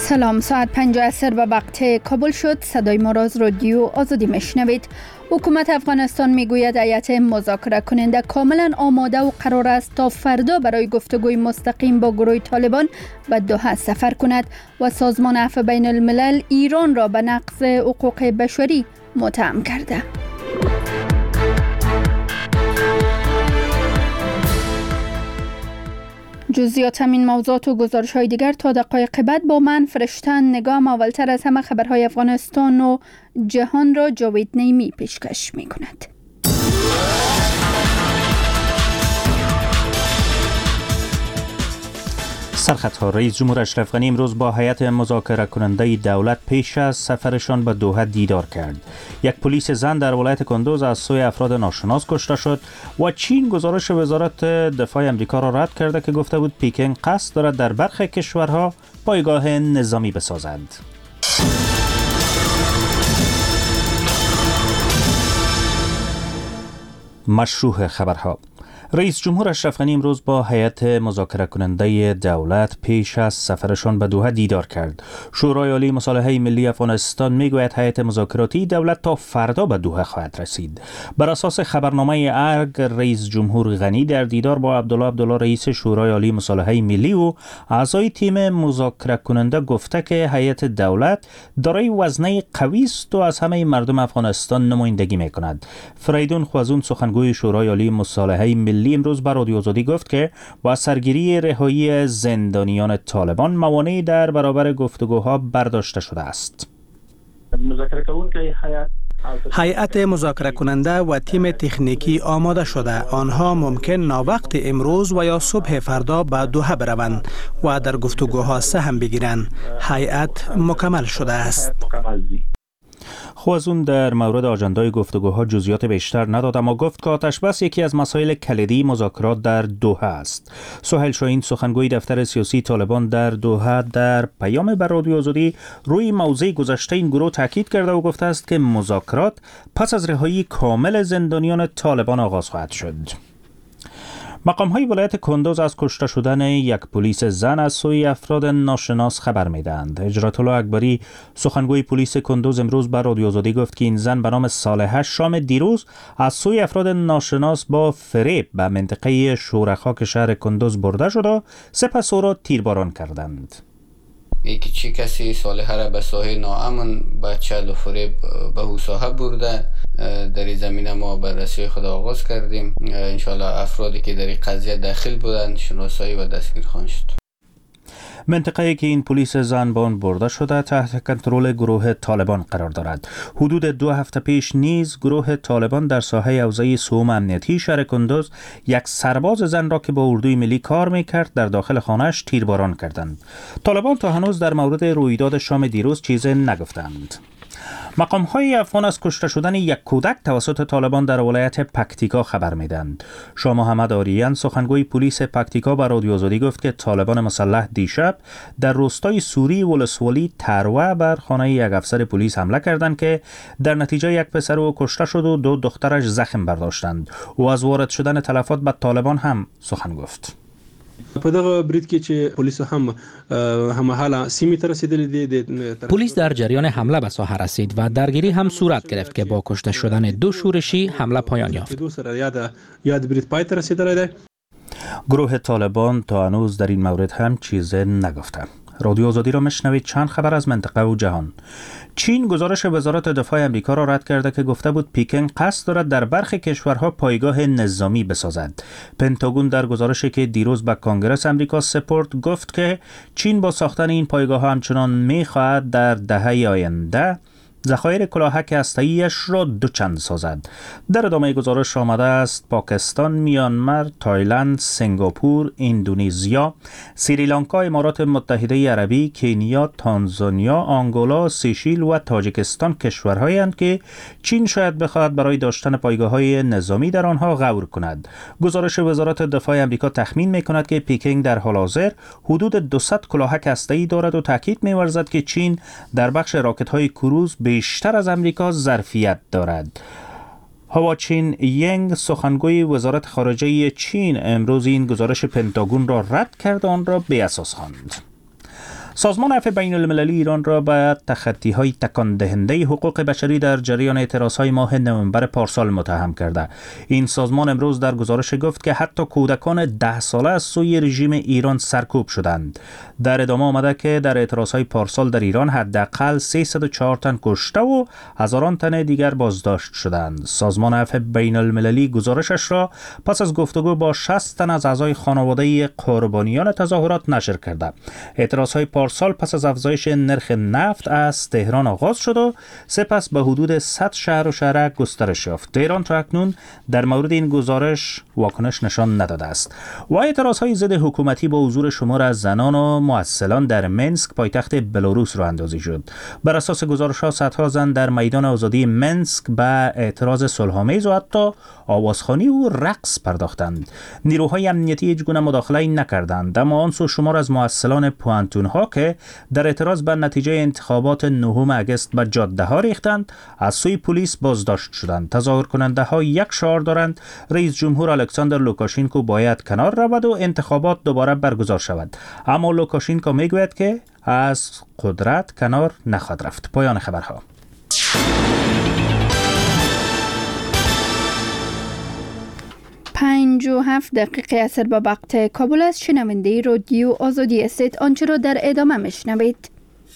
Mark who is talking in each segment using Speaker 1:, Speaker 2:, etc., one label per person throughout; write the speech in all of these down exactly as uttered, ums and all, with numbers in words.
Speaker 1: سلام، ساعت پنج عصر به وقت کابل شد. صدای ما را از رادیو آزادی میشنوید. حکومت افغانستان میگوید هیئت مذاکره کننده کاملا آماده و قرار است تا فردا برای گفتگوی مستقیم با گروه طالبان به دوحه سفر کند و سازمان عفو بین الملل ایران را به نقض حقوق بشری متهم کرده. جزئیات همین موضوعات و گزارش‌های دیگر تا دقایق بعد با من فرشتن نگام. اولتر از همه خبرهای افغانستان و جهان را جاوید نیمی پیشکش می‌کند.
Speaker 2: سرخطها: رئیس جمهور اشرف غنی امروز با هیئت مذاکره کننده دولت پیش از سفرشان به دوحه دیدار کرد. یک پلیس زن در ولایت کندوز از سوی افراد ناشناس کشته شد و چین گزارش وزارت دفاع امریکا را رد کرده که گفته بود پکن قصد دارد در برخی کشورها پایگاه نظامی بسازد. مشروح خبرها: رئیس جمهور اشرف غنی امروز با هیئت مذاکره کننده دولت پیش از سفرشان به دوحه دیدار کرد. شورای عالی مصالحه ملی افغانستان میگوید هیئت مذاکراتی دولت تا فردا به دوحه خواهد رسید. بر اساس خبرنامه ارگ، رئیس جمهور غنی در دیدار با عبدالله عبدالله رئیس شورای عالی مصالحه ملی و اعضای تیم مذاکره کننده گفته که هیئت دولت دارای وزنه قوی است و از همه مردم افغانستان نمایندگی میکند. فریدون خوازون، سخنگوی شورای عالی مصالحه ملی، امروز به رادیو آزادی گفت که با سرگیری رهایی زندانیان طالبان موانعی در برابر گفتگوها برداشته شده است.
Speaker 3: هیئت مذاکره کننده و تیم تکنیکی آماده شده. آنها ممکن ناوقت امروز و یا صبح فردا به دوحه بروند و در گفتگوها سهم بگیرند. هیئت مکمل شده است.
Speaker 2: خوازون در مورد آژندای گفتگوها جزئیات بیشتر نداد، اما گفت که آتش بس یکی از مسائل کلیدی مذاکرات در دوحه است. سهیل شاهین، سخنگوی دفتر سیاسی طالبان در دوحه، در پیام بر رادیو آزادی روی موضع گذشته این گروه تاکید کرده و گفته است که مذاکرات پس از رهایی کامل زندانیان طالبان آغاز خواهد شد. مقام‌های ولایت کندوز از کشته شدن یک پلیس زن از سوی افراد ناشناس خبر می‌دهند. هجرت الله اکبری، سخنگوی پلیس کندوز، امروز بر رادیو آزادی گفت که این زن به نام صالحه شام دیروز از سوی افراد ناشناس با فریب به منطقه شورخاک شهر کندوز برده شد و سپس او را تیرباران کردند.
Speaker 4: یکی چی کسی صالحه را به ساحه ناامن با چل و فریب به او ساحه برده. در این زمینه ما بررسی خود آغاز کردیم. انشالله افرادی که در این قضیه داخل بودند شناسایی و دستگیر خواهند شد.
Speaker 2: منطقه‌ای که این پلیس زن به آن برده شده تحت کنترل گروه طالبان قرار دارد. حدود دو هفته پیش نیز گروه طالبان در ساحه حوزه سوم امنیتی شهر کندوز یک سرباز زن را که با اردوی ملی کار می‌کرد در داخل خانه‌اش تیرباران کردند. طالبان تا هنوز در مورد رویداد شام دیروز چیزی نگفتند. مقام‌های افغان از کشته شدن یک کودک توسط طالبان در ولایت پکتیکا خبر می‌دهند. شاه محمد آریان، سخنگوی پلیس پکتیکا، بر رادیو آزادی گفت که طالبان مسلح دیشب در روستای سوری ولسوالی تروه بر خانه یک افسر پلیس حمله کردند که در نتیجه یک پسر او کشته شد و دو دخترش زخم برداشتند. او از وارد شدن تلفات به طالبان هم سخن گفت.
Speaker 5: په دغه برید کې چې پولیس هم همحاله سیمې ته رسیدلي دي.
Speaker 6: پلیس در جریان حمله به ساحه رسید و درگیری هم صورت گرفت که با کشته شدن دو شورشی حمله پایان یافت.
Speaker 5: یاد برید پای ته رسیدلی دی.
Speaker 2: گروه طالبان تا هنوز در این مورد هم چیزی نگفته. رادیو آزادی را میشنوید. چند خبر از منطقه و جهان. چین گزارش وزارت دفاع امریکا را رد کرده که گفته بود پکن قصد دارد در برخی کشورها پایگاه نظامی بسازد. پنتاگون در گزارشی که دیروز به کنگره امریکا سپرد گفت که چین با ساختن این پایگاه ها همچنان می‌خواهد در دهه آینده ذخایر کلاهک هسته‌ای‌اش را دوچند سازد. در ادامه گزارش آمده است پاکستان، میانمار، تایلند، سنگاپور، اندونزیا، سریلانکا، امارات متحده عربی، کنیا، تانزانیا، آنگولا، سیشیل و تاجیکستان کشورهایی هستند که چین شاید بخواهد برای داشتن پایگاه‌های نظامی در آنها غور کند. گزارش وزارت دفاع آمریکا تخمین می‌کند که پکن در حال حاضر حدود دویست کلاهک هسته‌ای دارد و تاکید می‌ورزد که چین در بخش راکت‌های کروز بیشتر از امریکا ظرفیت دارد. هواچین ینگ، سخنگوی وزارت خارجه چین، امروز این گزارش پنتاگون را رد کرد و آن را بی اساس خواند. سازمان عفو بین المللی ایران را به تخطی‌های تکان دهنده حقوق بشری در جریان اعتراضهای ماه نوامبر پارسال متهم کرده. این سازمان امروز در گزارش گفت که حتی کودکان ده ساله از سوی رژیم ایران سرکوب شدند. در ادامه آمده که در اعتراضهای پارسال در ایران حداقل سیصد و چهار تن کشته و هزاران تن دیگر بازداشت شدند. سازمان عفو بین المللی گزارشش را پس از گفتگو با شصت تن از اعضای خانواده قربانیان تظاهرات نشر کرده. اعتراضهای پارسال پس از افزایش نرخ نفت از تهران آغاز شد و سپس به حدود صد شهر و شهرک گسترش یافت. تهران تا اکنون در مورد این گزارش واکنش نشان نداده است. و اعتراضهای ضد حکومتی با حضور شمار از زنان و معسلان در منسک پایتخت بلاروس راه اندازی شد. بر اساس گزارش‌ها صدها زن در میدان آزادی منسک به اعتراض صلح‌آمیز و حتی آوازخوانی و رقص پرداختند. نیروهای امنیتی هیچگونه مداخله نکردند، اما آن سو شمار از معسلان پوانتون‌ها که در اعتراض به نتیجه انتخابات نهم اگست به جاده‌ها ریختند از سوی پلیس بازداشت شدند. تظاهر کننده‌ها یک شعار دارند: رئیس جمهور الکساندر لوکاشنکو باید کنار رود و انتخابات دوباره برگزار شود. اما لوکاشنکو میگوید که از قدرت کنار نخواهد رفت. پایان خبرها.
Speaker 1: پنج و هفت دقیقه اثر با وقت کابل است. شنونده رادیو آزادی استید. آنچه را در ادامه میشنوید.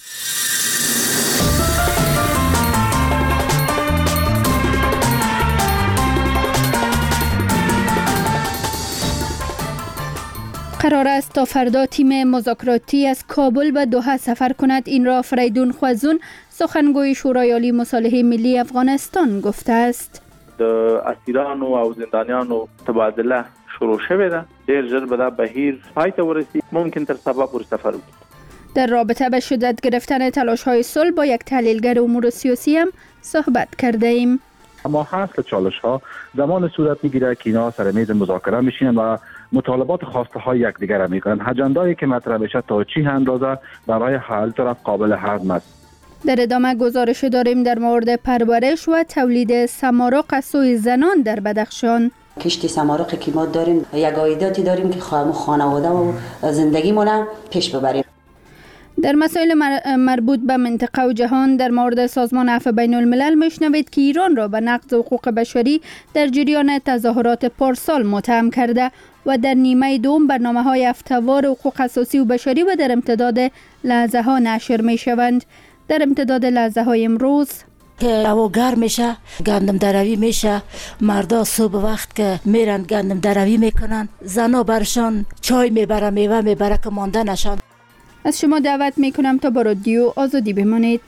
Speaker 1: قرار است تا فردا تیم مذاکراتی از کابل به دوحه سفر کند. این را فریدون خوازون، سخنگوی شورای عالی مصالحه ملی افغانستان، گفته است.
Speaker 7: د اسیرانو او زندانیانو تبادله شروع شوه ده. ډیر ژر به دا بهیر پای ته ورسیږي. ممکن تر سبا پورې سفر وکړي.
Speaker 1: در رابطه به شدت گرفتن تلاش‌های صلح با یک تحلیلگر امور سیاسی هم صحبت کرده ایم.
Speaker 8: اما حاصل چالش‌ها زمان صورت می‌گیره که اینا سر میز مذاکره میشینن و مطالبات خواسته های یکدیگر را میکنن. اجندایی که مطرح بشه تا چی اندازه برای هر طرف قابل هضم است.
Speaker 1: در ادامه گزارش داریم در مورد پرورش و تولید سمارق از سوی زنان در بدخشان.
Speaker 9: کشتی سمارقی که ما داریم یک عایداتی داریم که خانواده و زندگیمون پیش ببریم.
Speaker 1: در مسائل مربوط به منطقه و جهان در مورد سازمان عفو بین الملل میشنوید که ایران را به نقض حقوق بشری در جریان تظاهرات پارسال متهم کرده و در نیمه دوم برنامه‌های افتوار حقوق اساسی و بشری و در امتداد لحظه ها نشر می شوند. در امتداد لحظه های امروز
Speaker 10: که هوا گرم میشه، گندم دروی میشه، مردا صبح وقت که میرن گندم دروی میکنن، زنا برشان چای میبره، میوه میبره که مانده نشن.
Speaker 1: از شما دعوت میکنم تا با رادیو آزادی بمانید.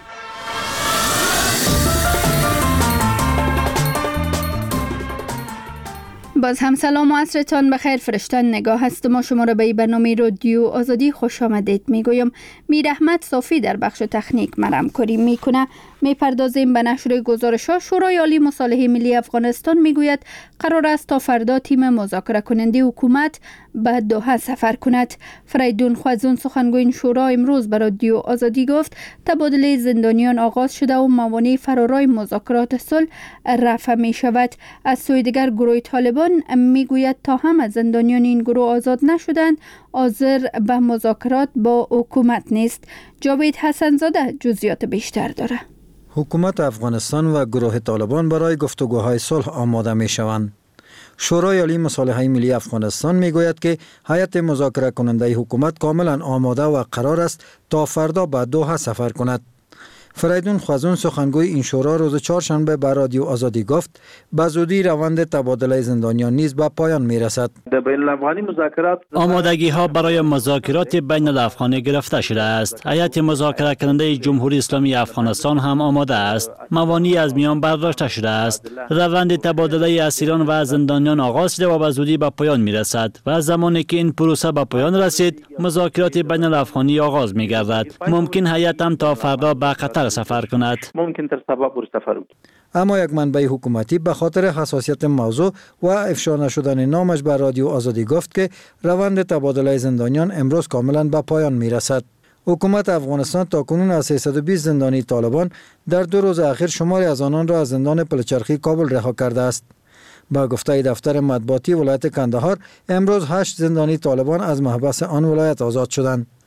Speaker 1: باز هم سلام و عصرتان بخیر. فرشتن نگاه هست. ما شما را به برنامه رادیو آزادی خوش آمدید میگویم. میر احمد صافی در بخش تکنیک مرام کاری میکنه. میپردازیم به نشر گزارش ها. شورای عالی مصالحه ملی افغانستان میگوید قرار است تا فردا تیم مذاکره کننده حکومت به دوحه سفر کند. فریدون خوازون، سخنگوی این شورا، امروز به رادیو آزادی گفت تبادله زندانیان آغاز شده و موانع فرارای مذاکرات صلح رفع می شود. از سوی دیگر گروه طالبان میگوید تا هم از زندانیان این گروه آزاد نشدند حاضر به مذاکرات با حکومت نیست. جاوید حسنزاده جزئیات بیشتر داره.
Speaker 11: حکومت افغانستان و گروه طالبان برای گفتگوهای صلح آماده می شوند. شورای عالی مصالحه ملی افغانستان می گوید که هیئت مذاکره کننده حکومت کاملا آماده و قرار است تا فردا به دوحه سفر کند. فریدون خوازون، سخنگوی این شورا، روز چهارشنبه به رادیو آزادی گفت به زودی روند تبادله زندانیان نیز به پایان می رسد.
Speaker 7: بین الافغانی مذاکرات
Speaker 12: آمادگی ها برای مذاکرات بین الافغانی گرفته شده است. هیئت مذاکره کننده جمهوری اسلامی افغانستان هم آماده است. موانع از میان برداشته شده است. روند تبادله اسیران و زندانیان آغاز شده و به زودی به پایان می رسد و زمانی که این پروسه به پایان رسید مذاکرات بین الافغانی آغاز می گردد. ممکن هیئت هم تا فردا به قطر سفر کند.
Speaker 7: ممکن تر سبا پورې سفر وکړي.
Speaker 11: اما یک منبع حکومتی به خاطر حساسیت موضوع و افشا نشدن نامش به رادیو آزادی گفت که روند تبادله زندانیان امروز کاملا به پایان می رسد. حکومت افغانستان تاکنون از سیصد و بیست زندانی طالبان در دو روز اخیر شماری از آنان را از زندان پلچرخی کابل رها کرده است. با گفته دفتر مطبوعاتی ولایت کندهار، امروز هشت زندانی طالبان از محبس آن ولایت آزاد شدند.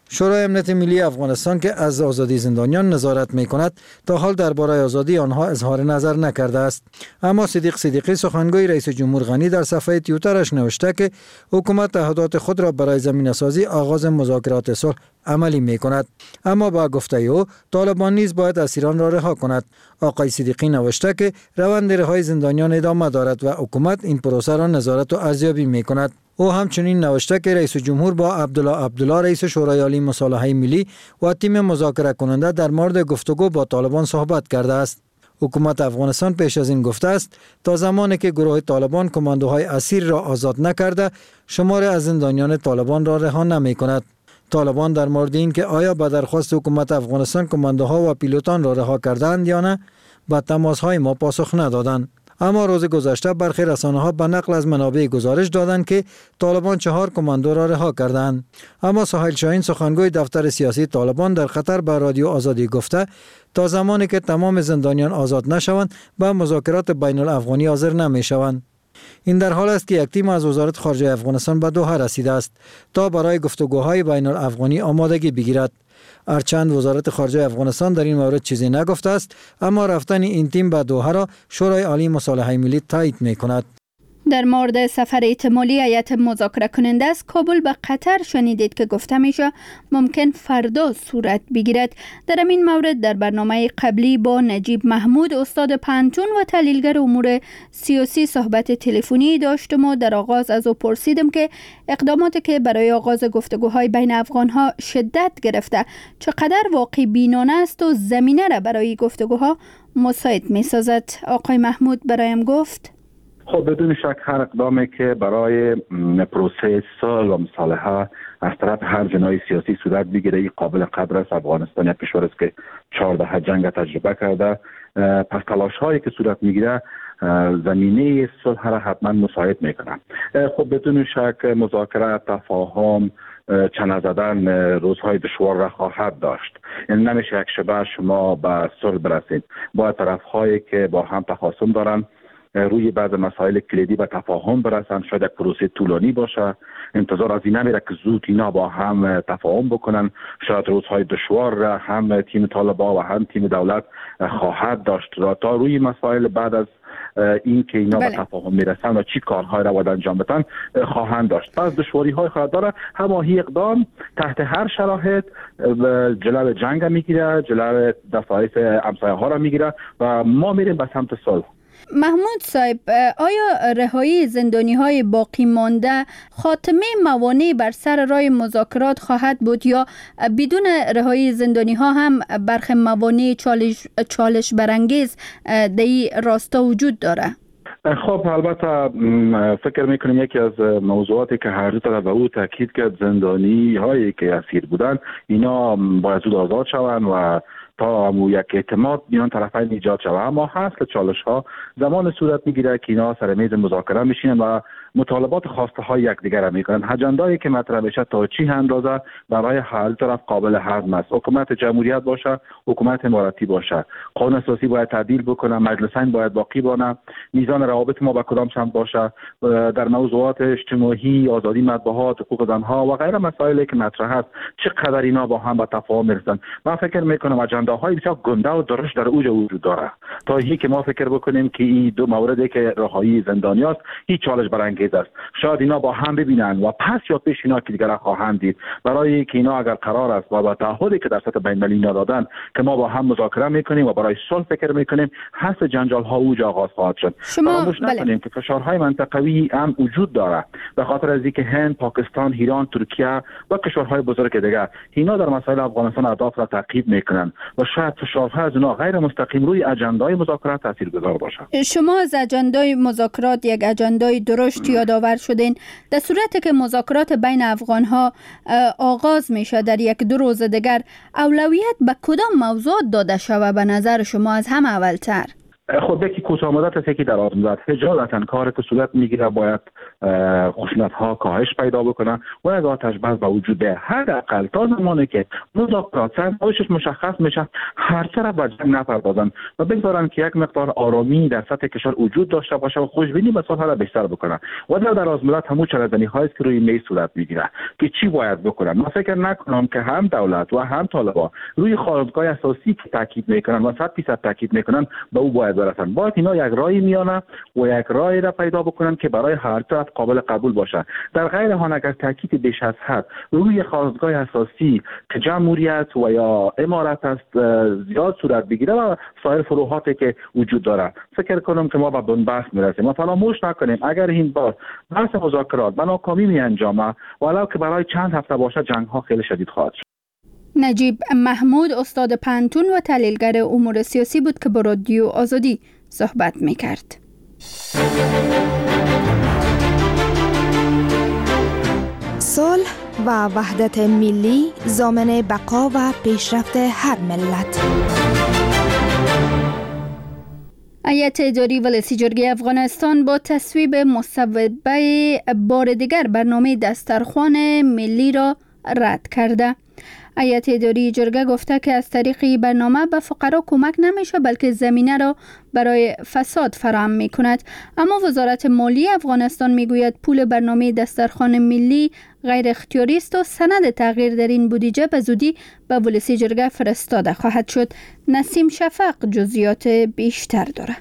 Speaker 11: شورای امنیت ملی افغانستان که از آزادی زندانیان نظارت می کند تا حال درباره آزادی آنها اظهار نظر نکرده است. اما صدیق صدیقی سخنگوی رئیس جمهور غنی در صفحه توییترش نوشته که حکومت تعهدات خود را برای زمینه‌سازی آغاز مذاکرات صلح عملی می کند. اما با گفته او طالبان نیز باید اسیران را رها کند. آقای صدیقی نوشته که روند رهایی زندانیان ادامه دارد و حکومت این پروسه را نظارت و ارزیابی می کند. او همچنین نوشته که رئیس جمهور با عبدالله عبدالله رئیس شورای عالی مصالحه ملی و تیم مذاکره کننده در مورد گفتگو با طالبان صحبت کرده است. حکومت افغانستان پیش از این گفته است تا زمانی که گروه طالبان کماندوهای اسیر را آزاد نکرده شمار از زندانیان طالبان را رها نمی کند. طالبان در مورد این که آیا به درخواست حکومت افغانستان کماندوها و پیلوتان را رها کردند یا نه به تماس‌های ما پاسخ ندادند. اما روز گذشته برخی رسانه‌ها به نقل از منابع گزارش دادند که طالبان چهار کماندو را رها کردند. اما سهیل شاهین سخنگوی دفتر سیاسی طالبان در قطر به رادیو آزادی گفته تا زمانی که تمام زندانیان آزاد نشوند به مذاکرات بین الافغانی حاضر نمی‌شوند. این در حال است که یک تیم از وزارت خارجه افغانستان به دوحه رسیده است تا برای گفتگوهای بین الافغانی آمادگی بگیرد. هرچند وزارت خارجه افغانستان در این مورد چیزی نگفته است، اما رفتن این تیم به دوحه را شورای عالی مصالحه ملی تایید می کند.
Speaker 1: در مورد سفر احتمالی هیئت مذاکره کننده از کابل به قطر شنیدید که گفته میشه ممکن فردا صورت بگیرد. در این مورد در برنامه قبلی با نجیب محمود استاد پانتون و تحلیلگر امور سیاسی صحبت تلفنی داشتم و در آغاز از او پرسیدم که اقداماتی که برای آغاز گفتگوهای بین افغانها شدت گرفته چقدر واقع بینانه است و زمینه را برای گفتگوها مساعد می سازد. آقای محمود برایم گفت
Speaker 8: خب بدون شک هر اقدامی که برای پروسه صلح و مصالحه از طرف هر جناح سیاسی صورت بگیره این قابل قدر است. افغانستان یک کشور است که چهارده جنگ تجربه کرده، پس تلاش هایی که صورت میگیره زمینه صلح را حتما مساعد میکنه. خب بدون شک مذاکره، تفاهم، چنه زدن روزهای دشوار را خواهد داشت. یعنی نمیشه یک شبه شما به صلح برسید. باید طرف هایی که با هم تخاصم دارن روی بعض مسائل کلیدی به تفاهم برسن. شاید یک پروسه طولانی باشه، انتظار از این نمیره که زود اینا با هم تفاهم بکنن. شاید روزهای دشوار را هم تیم طالبان و هم تیم دولت خواهد داشت تا روی مسائل بعد از این که اینا بله. به تفاهم میرسن و چی کارهای را باید انجام بدن خواهند داشت. پس دشواری های خواهد داره. هماهی اقدام تحت هر شرایط جلو جنگ میگیره، جلو دفاعی همسایه ها را میگیره و ما میریم به سمت صلح.
Speaker 1: محمود صاحب، آیا رهایی زندانی های باقی مانده خاتمه موانع بر سر راه مذاکرات خواهد بود یا بدون رهایی زندانی ها هم برخی موانع چالش, چالش برانگیز در این راستا وجود داره؟
Speaker 8: خب البته فکر میکنیم یکی از موضوعاتی که هر دو طرف به او تاکید کرد زندانی هایی که اسیر بودن اینا باید زود آزاد شوند و تا همو یک اعتماد میان طرفین ایجاد شود. اما حاصل چالش ها زمان صورت میگیره که اینا سر میز مذاکره میشینن و مطالبات خواسته های یکدیگر را میکنن. اجندایی که مطرح بشه تا چی اندازه برای هر طرف قابل هضم است. حکومت جمهوریت باشه، حکومت اماراتی باشه، قانون اساسی باید تعدیل بکنه، مجلسین باید باقی بانه، میزان روابط ما با کدام سمت باشه، در موضوعات اجتماعی، آزادی مطبوعات، حقوق زنها و غیره مسائلی که مطرح است چقدر اینا با هم به تفاهم میرسن. من فکر میکنم اجنداهای بسیار گنده و درشت در اوج وجود داره تا اینکه که ما فکر بکنیم که این دو موردی که رهایی زندانی است هیچ چالش برانگیز است. شاید اینا با هم ببینن و پس یا پیش اینا که دیگر خواهند دید برای که اینا اگر قرار است و با تعهدی که در سطح بین المللی دادن که ما با هم مذاکره میکنیم و برای صلح فکر میکنیم حل جنجال ها اوج آغاز خواهد شد. فراموش نکنیم که فشارهای منطقوی هم وجود داره به خاطر از اینکه هند، پاکستان، ایران، ترکیه و کشورهای بزرگ دیگر اینا در مسائل افغانستان اهداف را تعقیب میکنن و شاید فشارها از اونها غیر مستقیم روی اجندای مذاکرات تاثیرگذار باشه.
Speaker 1: شما از اجندای مذاکرات یک اجندای درشت یادآور شدین. در صورتی که مذاکرات بین افغانها آغاز میشه در یک دو روز دیگر اولویت به کدام موضوع داده شود به نظر شما از همه اولتر؟
Speaker 8: خود یکی کوتاه مدت است که دراز مدت اجالتا کار که صورت میگیره باید خشونت ها کاهش پیدا بکنه و یک آتش بس به وجود بیاید. حداقل تا زمانی که مذاکرات سرنوشتش مشخص میشه هر طرف به جنگ نپردازن و بگذارن که یک مقدار آرامی در سطح کشور وجود داشته باشه و خوشبینی به سالها را بیشتر بکنه و در دراز مدت همون چرزنی هایی که روی میز صورت میگیره که چی باید بکنن. من فکر نکنم که هم دولت و هم طالبان روی خارجگاه اساسی که تاکید میکنن و صد درصد تاکید میکنن به او باید برسن. باید اینا یک راهی میانه و یک راهی را پیدا بکنن که برای هر طرف قابل قبول باشه. در غیر حال اگر تاکید بیش از حد روی خارجگاه اساسی که جمهوریت و یا امارت است زیاد صورت بگیره و سایر فروعاتی که وجود داره فکر کنم که ما به بنبست میرسیم. ما فراموش نکنیم اگر این بار بحث مذاکرات به ناکامی می انجامه ولو که برای چند هفته باشه جنگ ها خیلی شدید خواهد شد.
Speaker 1: نجیب محمود استاد پانتون و تحلیلگر امور سیاسی بود که با رادیو آزادی صحبت میکرد.
Speaker 13: صلح و وحدت ملی ضامن بقا و پیشرفت هر ملت.
Speaker 1: هیئت اداری ولسی جرگه افغانستان با تصویب مصوبه بار دیگر برنامه دسترخوان ملی را رد کرده. هیئت اداری جرگه گفته که از طریق برنامه به فقرا کمک نمیشه بلکه زمینه را برای فساد فراهم می کند. اما وزارت مالیه افغانستان می گوید پول برنامه دسترخوان ملی غیر اختیاری است و سند تغییر در این بودجه به زودی به ولسی جرگه فرستاده خواهد شد. نسیم شفق جزئیات بیشتر دارد.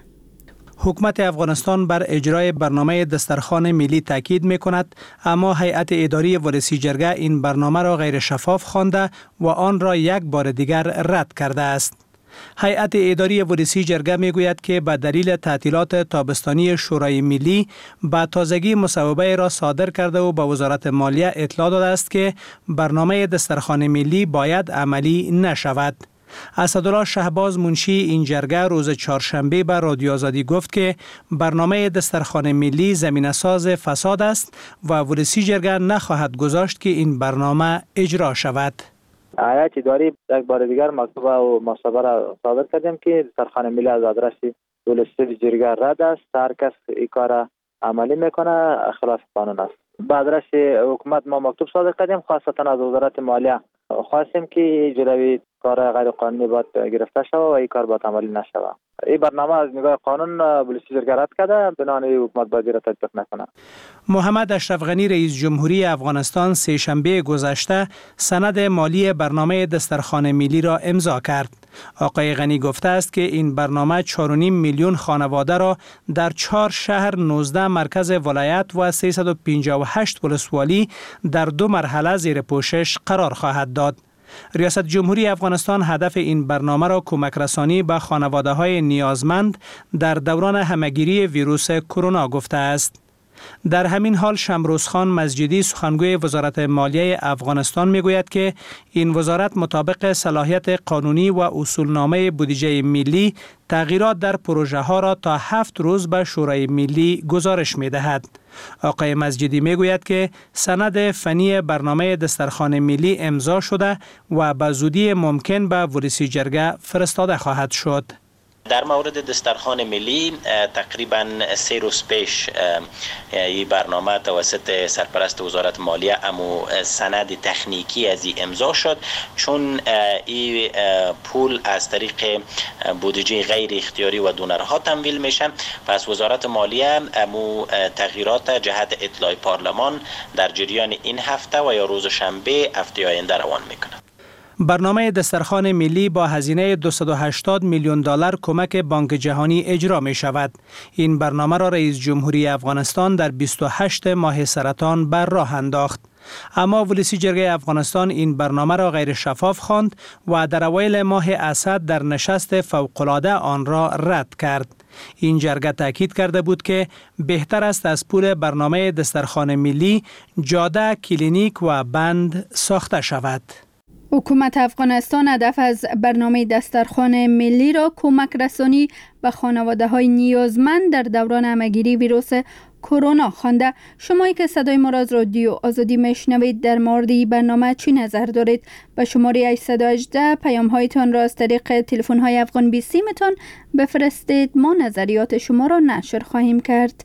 Speaker 3: حکومت افغانستان بر اجرای برنامه دسترخوان ملی تاکید می کند، اما هیئت اداری ولسی جرگه این برنامه را غیر شفاف خوانده و آن را یک بار دیگر رد کرده است. هیئت اداری ولسی جرگه می گوید که به دلیل تعطیلات تابستانی شورای ملی به تازگی مصوبه را صادر کرده و به وزارت مالیه اطلاع داده است که برنامه دسترخوان ملی باید عملی نشود. اسدالله شهباز منشی این جرگه روز چهارشنبه به رادیو آزادی گفت که برنامه دسترخوان ملی زمینه ساز فساد است و ولسی جرگه نخواهد گذاشت که این برنامه اجرا شود.
Speaker 14: هیئت اداری یک بار دیگر مکتوب و مصوبه را صادر کردیم که دسترخوان ملی از آدرس ولسی جرگه رد است. هر کس این کار عملی میکنه خلاف قانون است. به آدرس حکومت ما مکتوب صادر کردیم، خاصتا از وزارت مالیه خواستیم که جلوی کار غیر قانونی باید گرفته شود و این کار باید عملی نشود. این برنامه از نگاه قانون ولسی جرگه رد کرده، بنابراین حکومت باید را تطبیق نکنه.
Speaker 3: محمد اشرف غنی رئیس جمهوری افغانستان سه شنبه گذشته سند مالی برنامه دسترخوان ملی را امضا کرد. آقای غنی گفته است که این برنامه چهار و نیم میلیون خانواده را در چهار شهر، نوزده مرکز ولایت و سیصد و پنجاه و هشت ولسوالی در دو مرحله زیر پوشش قرار خواهد داد. ریاست جمهوری افغانستان هدف این برنامه را کمک رسانی به خانواده‌های نیازمند در دوران همهگیری ویروس کرونا گفته است. در همین حال شمروزخان مزجدی سخنگوی وزارت مالیه افغانستان میگوید که این وزارت مطابق صلاحیت قانونی و اصولنامه بودجه ملی تغییرات در پروژه ها را تا هفت روز به شورای ملی گزارش می دهد. آقای مزجدی می گوید که سند فنی برنامه دسترخوان ملی امضا شده و به زودی ممکن به ولسی جرگه فرستاده خواهد شد.
Speaker 15: در مورد دسترخوان ملی تقریبا سه روز پیش این برنامه توسط سرپرست وزارت مالیه امو سند تکنیکی از این امضا شد، چون این پول از طریق بودجه غیر اختیاری و دونرها تمویل میشه. پس وزارت مالیه امو تغییرات جهت اطلاع پارلمان در جریان این هفته و یا روز شنبه هفته آینده روان میکنه.
Speaker 3: برنامه دسترخوان ملی با هزینه دویست و هشتاد میلیون دلار کمک بانک جهانی اجرا می شود. این برنامه را رئیس جمهوری افغانستان در بیست و هشتم ماه سرطان بر راه انداخت. اما ولسی جرگه افغانستان این برنامه را غیر شفاف خواند و در اوایل ماه اسد در نشست فوق‌العاده آن را رد کرد. این جرگه تاکید کرده بود که بهتر است از پول برنامه دسترخوان ملی جاده، کلینیک و بند ساخته شود.
Speaker 1: حکومت افغانستان هدف از برنامه دسترخوان ملی را کمک رسانی به خانواده های نیازمند در دوران همه‌گیری ویروس کرونا خوانده. شمایی که صدای ما را از رادیو آزادی میشنوید در مورد این برنامه چی نظر دارید؟ به شماره هشت یک هشت پیام هایتان را از طریق تلفن های افغان بیسیم تان بفرستید. ما نظریات شما را نشر خواهیم کرد.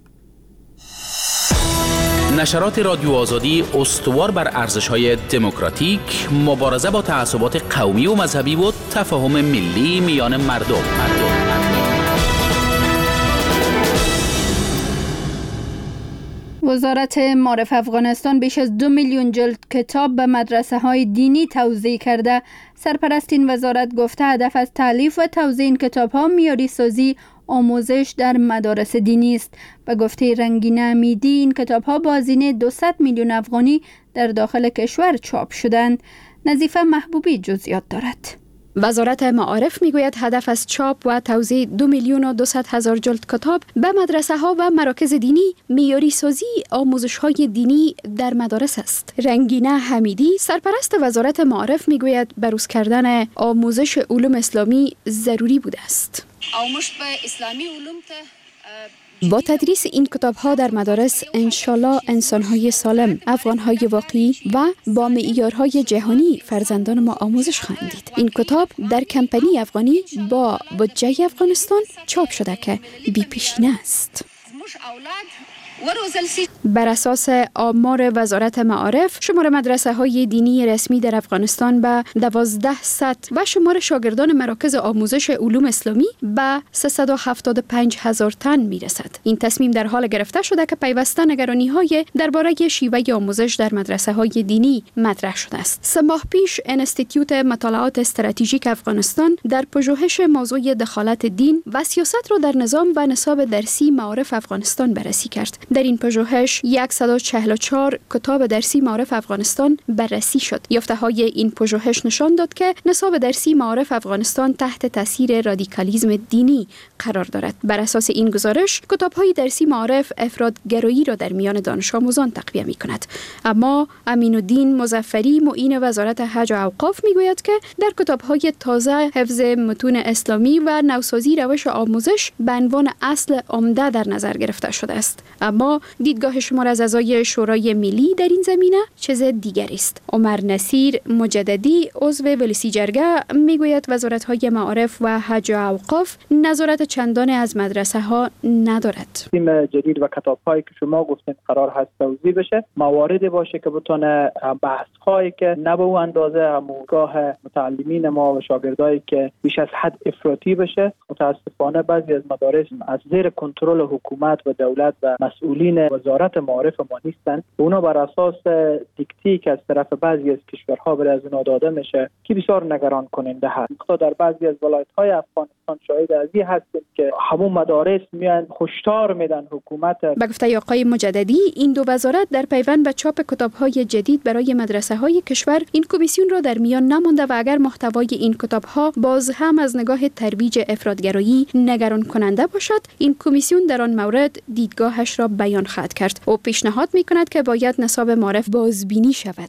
Speaker 16: نشرات رادیو آزادی استوار بر ارزش‌های دموکراتیک، مبارزه با تعصبات قومی و مذهبی و تفاهم ملی میان مردم. مردم.
Speaker 1: وزارت معارف افغانستان بیش از دو میلیون جلد کتاب به مدرسه های دینی توزیع کرده. سرپرست این وزارت گفته هدف از تالیف و توزیع این کتاب ها معیاری سازی آموزش در مدارس دینی است. به گفته رنگینه امیدی این کتاب ها با هزینه دویست میلیون افغانی در داخل کشور چاپ شدند. نظیفه محبوبی جزئیات دارد.
Speaker 17: وزارت معارف میگوید هدف از چاپ و توزیع دو میلیون و دویست هزار جلد کتاب به مدرسه ها و مراکز دینی معیاری سازی آموزش های دینی در مدارس است. رنگینه حمیدی سرپرست وزارت معارف میگوید بروز کردن آموزش علوم اسلامی ضروری بوده است.
Speaker 18: آموزش به اسلامی علوم ته
Speaker 17: با تدریس این کتاب ها در مدارس انشالله انسان های سالم، افغان های واقعی و با معیارهای جهانی فرزندان ما آموزش خواهند دید. این کتاب در کمپانی افغانی با بودجه افغانستان چاپ شده که بی پیشینه است. بر اساس آمار وزارت معارف شمار مدرسه های دینی رسمی در افغانستان به دوازده صد و شمار شاگردان مراکز آموزش علوم اسلامی به سیصد و هفتاد و پنج هزار تن می رسد. این تصمیم در حال گرفته شده که پیوسته نگرانی های درباره شیوه آموزش در مدرسه های دینی مطرح شده است. سه ماه پیش انستیتیوت مطالعات استراتژیک افغانستان در پژوهش موضوع دخالت دین و سیاست را در نظام و نصاب درسی معارف افغانستان بررسی کرد. در این پژوهش صد و چهل و چهار کتاب درسی معارف افغانستان بررسی شد. یافته های این پژوهش نشان داد که نصاب درسی معارف افغانستان تحت تاثیر رادیکالیسم دینی قرار دارد. بر اساس این گزارش کتاب های درسی معارف افراطگرایی را در میان دانش آموزان تقویه می کند. اما امین الدین مظفری معین وزارت حج و اوقاف می گوید که در کتاب های تازه حفظ متون اسلامی و نوسازی روش آموزش به عنوان اصل عمده در نظر گرفته شده است. اما دیدگاه شمار از اعضای شورای ملی در این زمینه چیز دیگری است. عمر نصیر مجددی عضو ولسی جرگه میگوید وزارت‌های معارف و حج و اوقاف نظارت چندان از مدرسه ها ندارد.
Speaker 14: تیم جدید و کتاب‌هایی که شما گفتید قرار هست توزیع بشه، مواردی باشه که بتونه بحث‌هایی که نه به اون اندازه هموگاه متعلمین ما و شاگردایی که بیش از حد افراطی بشه. متاسفانه بعضی از مدارس از زیر کنترل حکومت و دولت و مسئولین وزارت معارف ما نیستند. اونا بر اساس دیکتی که از طرف بعضی از کشورها برای از اونا داده میشه که بسیار نگران کننده هست. تا در بعضی از ولایت‌های افغانستان شاهد از این هستیم که همون مدارس میان هشدار میدن حکومت.
Speaker 17: به گفته آقای مجددی این دو وزارت در پیوند به چاپ کتاب‌های جدید برای مدرسه‌های کشور این کمیسیون را در میان نمانده و اگر محتوای این کتاب‌ها باز هم از نگاه ترویج افراطگرایی نگران کننده باشد، این کمیسیون در آن مورد دیدگاهش را بیان خواهد کرد. او پیشنهاد می‌کند که باید نصاب معارف بازبینی شود.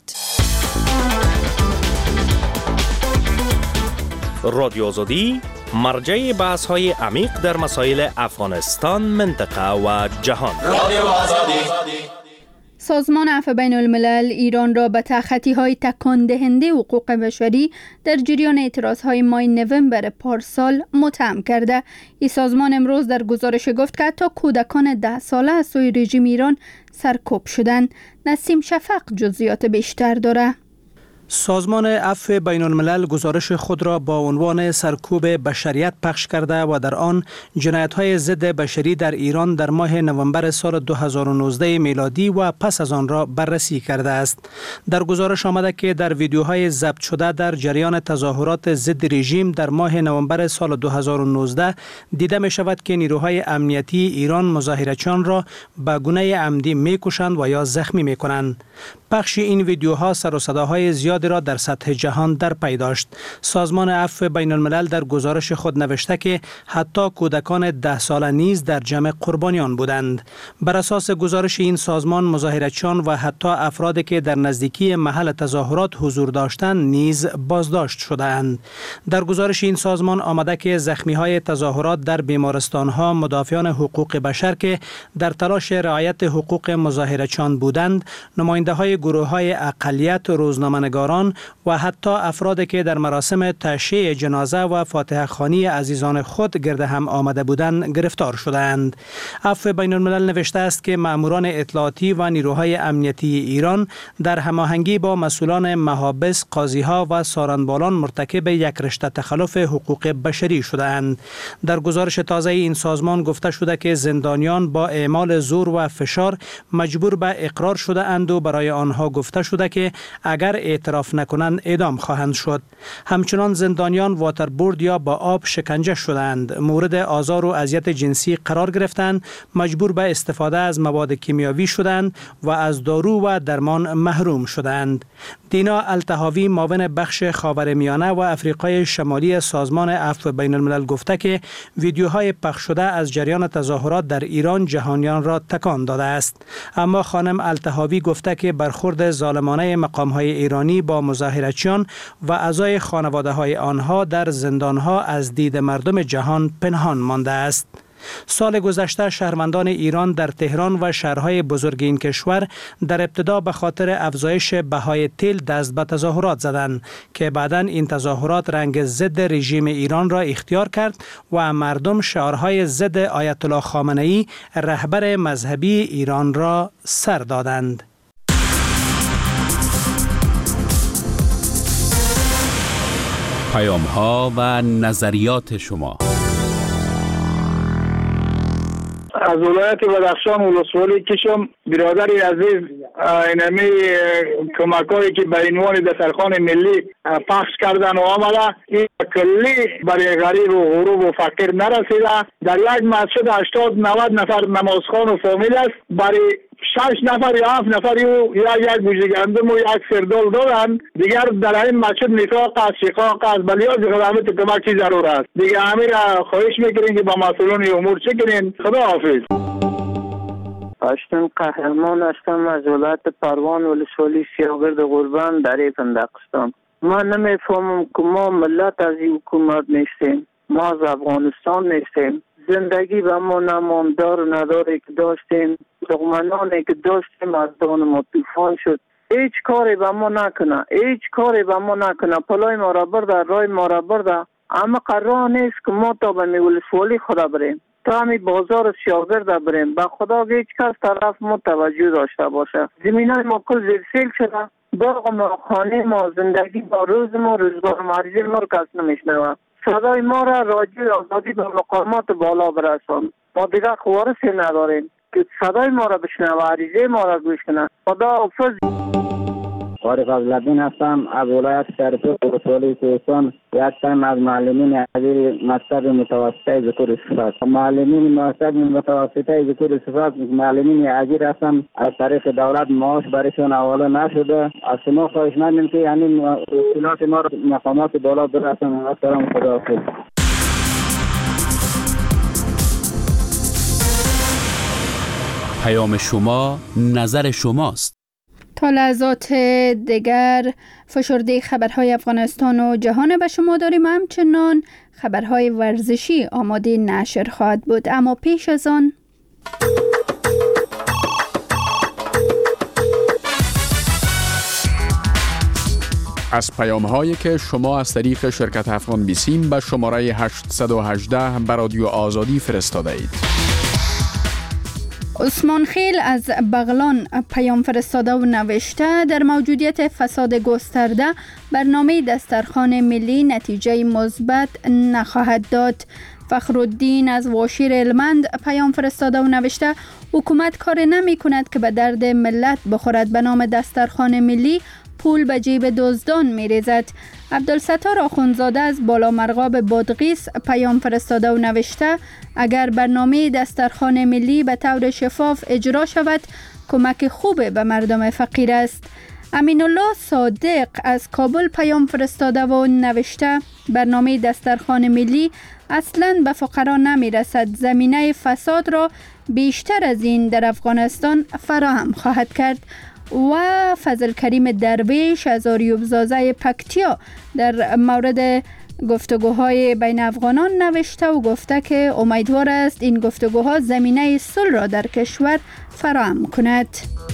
Speaker 19: رادیو آزادی مرجع بحث‌های عمیق در مسائل افغانستان، منطقه و جهان. رادیو آزادی.
Speaker 1: سازمان عفو بین الملل ایران را به تخطی‌های تکان دهنده حقوق بشری در جریان اعتراض‌های ماه نوامبر پارسال متهم کرده. این سازمان امروز در گزارش گفت که حتی کودکان ده ساله از سوی رژیم ایران سرکوب شدند. نسیم شفق جزئیات بیشتر داره.
Speaker 3: سازمان عفو بین الملل گزارش خود را با عنوان سرکوب بشریت پخش کرده و در آن جنایت‌های ضد بشری در ایران در ماه نوامبر سال دو هزار و نوزده میلادی و پس از آن را بررسی کرده است. در گزارش آمده که در ویدیوهای ضبط شده در جریان تظاهرات ضد رژیم در ماه نوامبر سال دو هزار و نوزده دیده می شود که نیروهای امنیتی ایران مظاهرچیان را به گونه عمدی می کشند و یا زخمی می کنند. پخش این ویدیوها سر و صداهای زیاد زیادی را در سطح جهان در پی داشت. سازمان عفو بین الملل در گزارش خود نوشته که حتی کودکان ده ساله نیز در جمع قربانیان بودند. بر اساس گزارش این سازمان، مظاهرچیان و حتی افرادی که در نزدیکی محل تظاهرات حضور داشتند نیز بازداشت شدند. در گزارش این سازمان آمده که زخمی‌های تظاهرات در بیمارستان‌ها مدافعان حقوق بشر که در تلاش رعایت حقوق مظاهرچیان بودند، نماینده‌های گروه‌های اقلیت، روزنامه‌نگاران و حتی افرادی که در مراسم تشییع جنازه و فاتحه خوانی عزیزان خود گرد هم آمده بودند گرفتار شدند. عفو بین الملل نوشته است که ماموران اطلاعاتی و نیروهای امنیتی ایران در هماهنگی با مسئولان محابس، قاضی‌ها و سارنبالان مرتکب یک رشته تخلف حقوق بشری شدند. در گزارش تازه این سازمان گفته شده که زندانیان با اعمال زور و فشار مجبور به اقرار شده اند و برای آنها گفته شده که اگر اعتراف نکنند اعدام خواهند شد. همچنان زندانیان واتربورد یا با آب شکنجه شدند، مورد آزار و اذیت جنسی قرار گرفتند، مجبور به استفاده از مواد کیمیاوی شدند و از دارو و درمان محروم شدند. دینا الطحاوی، معاون بخش خاورمیانه و افریقای شمالی سازمان عفو بین الملل گفته که ویدیوهای پخش شده از جریان تظاهرات در ایران جهانیان را تکان داده است. اما خانم الطحاوی گفته که برخورد ظالمانه مقام‌های ایرانی با مظاهرچیان و اعضای خانواده‌های آنها در زندان‌ها از دید مردم جهان پنهان مانده است. سال گذشته شهروندان ایران در تهران و شهرهای بزرگ این کشور در ابتدا به خاطر افزایش بهای تیل دست به تظاهرات زدند که بعداً این تظاهرات رنگ ضد رژیم ایران را اختیار کرد و مردم شعارهای ضد آیت الله خامنه‌ای رهبر مذهبی ایران را سر دادند.
Speaker 16: پیام‌ها و نظریات شما.
Speaker 20: از ولایت بدخشان ولسوالی کشم، برادری عزیز، اینمی کمکایی که به عنوان دسترخوان ملی پخش کردن و آمده، این کلی برای غریب و غروب و فقیر نرسیده. در یک مسجد هشتاد نود نفر نمازخوان و فامیل است، برای شش نفر یا هفت نفر یا یک گوشه گندم و یک سردال دارن. دیگر در این مسجد نفاق است، شقاق است، بلیاز خدمت کمک چی ضرور است. دیگر همین را خواهش میکنین که با مسئولان امور چه کنین. خدا حافظ.
Speaker 21: اشتم قهرمان هستم از ولایت پروان ولسوالی سیاگرد قربان در پندقستان. ما نمیفهمم که ما ملت از این حکومت نیستیم، ما از افغانستان نیستیم. زندگی به ما نماندار و نداری که داشتیم، دغمنانی که داشتیم از دان ما طوفان شد. هیچ کاری به ما نکنه، هیچ کاری به ما نکنه. پلای ما را برده، رای ما را برده، اما قرار نیست که ما تا به ولسوالی خدا بریم، تا همی بازار سیاگرد بریم. به خدا هیچ کس طرف ما توجه داشته باشه. زمینای ما کل زیرسیل شده، باغ ما، خانه ما، زندگی با روز ما، روزگار مریضی ما رو کس نمیشنوه. صدای ما را راجع آزادی به مقامات بالا برسان. ما دیگر خوارسی نداریم که صدای ما را بشنوه، عریضه ما را گوش کنه. خدا حافظ.
Speaker 22: عارف عبدالدین هستم از ولایت شرقی ولسوالی کوهستان. یک تن از معلمین عزیز مکتب متوسطه ذکر صفات. معلمین مکتب متوسطه ذکر صفات معلمین عزیز هستم. از طریق دولت معاش برایشان حواله نشده. از شما خواهش می‌کنم که یعنی اطلاعات ما را مقامات بالا برسانید. السلام، خدا حافظ.
Speaker 16: پیام شما، نظر شماست.
Speaker 1: تا لحظات دیگر فشرده خبرهای افغانستان و جهان به شما داریم. همچنان خبرهای ورزشی آماده نشر خواهد بود، اما پیش از آن
Speaker 23: از پیام هایی که شما از طریق شرکت افغان بیسیم به شماره هشت یک هشت به رادیو آزادی فرستاده اید.
Speaker 1: عثمان خیل از بغلان پیام فرستاده و نوشته: در موجودیت فساد گسترده برنامه دسترخوان ملی نتیجه مثبت نخواهد داد. فخرالدین از واشیر المند پیام فرستاده و نوشته: حکومت کار نمی کند که به درد ملت بخورد، به نام دسترخوان ملی پول به جیب دزدان می ریزد. عبدالستار آخونزاده از بالا مرغاب بادغیس پیام فرستاده و نوشته: اگر برنامه دسترخوان ملی به طور شفاف اجرا شود کمک خوب به مردم فقیر است. امین الله صادق از کابل پیام فرستاده و نوشته برنامه دسترخوان ملی اصلاً به فقرا نمی رسد. زمینه فساد را بیشتر از این در افغانستان فراهم خواهد کرد. و فضل کریم درویش از آریوبزازه پکتیا در مورد گفتگوهای بین افغانان نوشته و گفته که امیدوار است این گفتگوها زمینه صلح را در کشور فراهم کند.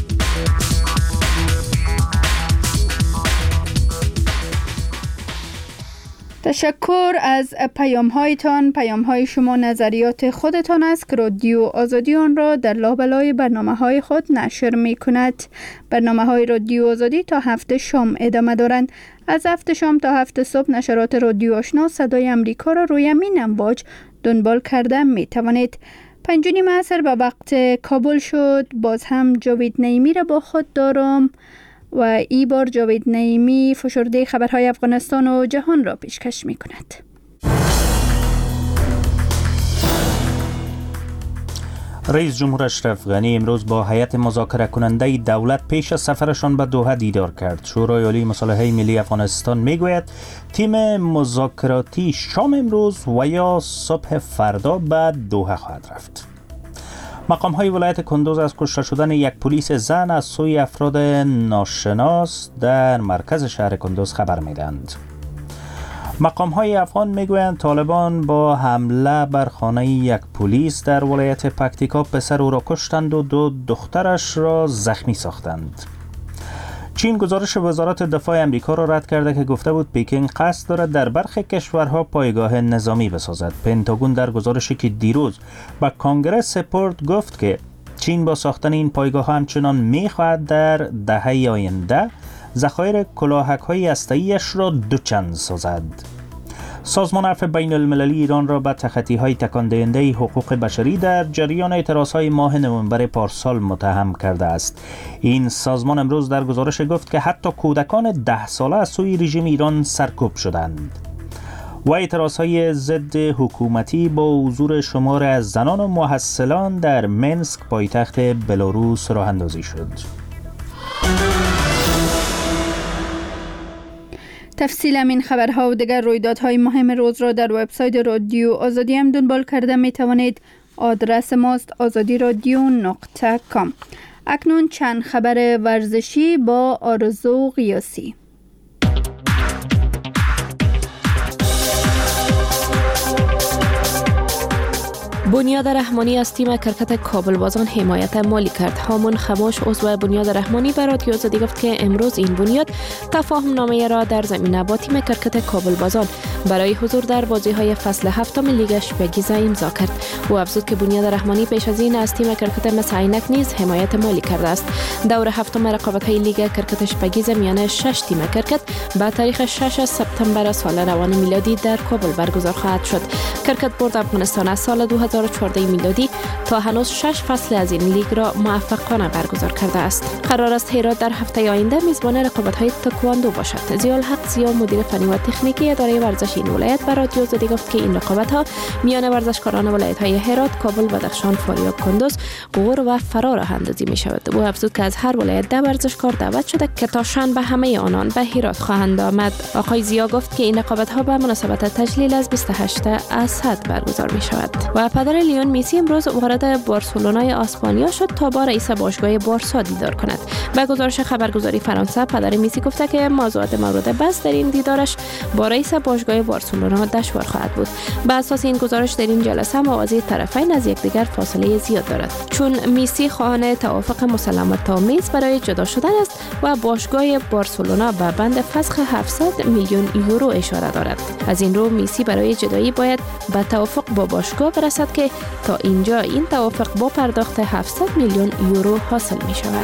Speaker 1: تشکر از پیام هایتان. پیام های شما نظریات خودتان است که رادیو آزادی آن را در لابلای برنامه های خود نشر می کند. برنامه های رادیو آزادی تا هفت شام ادامه دارند. از هفت شام تا هفت صبح نشرات رادیو آشنا صدای امریکا را روی این امواج دنبال کرده می توانید. پنج و نیم عصر به وقت کابل شد. باز هم جاوید نعیمی را با خود دارم و ای بار جاوید نعیمی فشرده خبرهای افغانستان و جهان را پیشکش می کند.
Speaker 2: رئیس جمهور اشرف غنی امروز با هیئت مذاکره کننده دولت پیش از سفرشان به دوحه دیدار کرد. شورای عالی مصالحه ملی افغانستان میگوید تیم مذاکراتی شام امروز و یا صبح فردا به دوحه خواهد رفت. مقام های ولایت کندوز از کشته شدن یک پلیس زن از سوی افراد ناشناس در مرکز شهر کندوز خبر میدند. مقام های افغان میگویند طالبان با حمله بر خانه یک پلیس در ولایت پکتیکا پسر او را کشتند و دو دخترش را زخمی ساختند. چین گزارش وزارت دفاع امریکا را رد کرده که گفته بود پکین قصد دارد در برخی کشورها پایگاه نظامی بسازد. پنتاگون در گزارشی که دیروز به کانگرس سپرد گفت که چین با ساختن این پایگاه همچنان می‌خواهد در دهه آینده ذخایر کلاهک‌های هسته‌ای‌اش را دوچند سازد. سازمان عفو بین المللی ایران را به تخطی‌های تکان دهنده حقوق بشری در جریان اعتراضهای ماه نوامبر پارسال متهم کرده است. این سازمان امروز در گزارش گفت که حتی کودکان ده ساله از سوی رژیم ایران سرکوب شدند. و اعتراضهای ضد حکومتی با حضور شمار از زنان و محصلان در منسک پایتخت بلاروس راه اندازی شد.
Speaker 1: تفصیل این خبرها و دیگر رویدادهای مهم روز را در وبسایت رادیو آزادی هم دنبال کرده می توانید. آدرس ماست آزادی رادیو نقطه کام. اکنون چند خبر ورزشی با آرزو قیاسی.
Speaker 4: بنیاد رحمانی از تیم کرکت کابل بازان حمایت مالی کرد. هامون خماش عضو بنیاد رحمانی به رادیو آزادی گفت که امروز این بنیاد تفاهم نامه را در زمینه با تیم کرکت کابل بازان برای حضور در بازی های فصل هفتم لیگ شپگیزه امضا کرد. او افزود که بنیاد رحمانی پیش از این از تیم کرکت مس عینک نیز حمایت مالی کرده است. دور هفتم رقابت های لیگ کرکت شپگیزه میان شش تیم کرکت به تاریخ شش سپتامبر سال روان میلادی در کابل برگزار خواهد شد. کرکت بورد افغانستان از سال دو هزار و چهارده میلادی تا هنوز شش فصل از این لیگ را موفقانه برگزار کرده است. قرار است هرات در هفته آینده میزبان رقابت‌های تکواندو باشد. ضیاءالحق ضیا مدیر فنی و تکنیکی اداره ورزش این ولایت به رادیو آزادی گفت که این رقابت‌ها میان ورزشکاران ولایت‌های هرات، کابل، بدخشان، فاریاب، کندوز، غور و فرا راه اندازی می‌شود. او افزود که از هر ولایت ده ورزشکار دعوت شده که تا شنبه همه آنان به هرات خواهند آمد. آقای ضیا گفت که این رقابت‌ها به مناسبت تجلیل از بیست و هشت اسد برگزار می‌شود. و پدر لیون مسی امروز وارد بارسلونای اسپانیا شد تا با رئیس باشگاه بارسا دیدار کند. به گزارش خبرگزاری فرانسه پدر مسی گفته که موضوعات مورد بحث در این دیدارش با رئیس باشگاه بارسلونا دشوار خواهد بود. به اساس این گزارش در این جلسه موازی طرفین از یکدیگر فاصله زیاد دارد، چون مسی خواهان توافق مسالمت آمیز برای جدا شدن است و باشگاه بارسلونا به بند فسخ هفتصد میلیون یورو اشاره دارد. از این رو مسی برای جدایی باید به توافق با باشگاه برسد که تا اینجا این توافق با پرداخت هفتصد میلیون یورو حاصل می شود.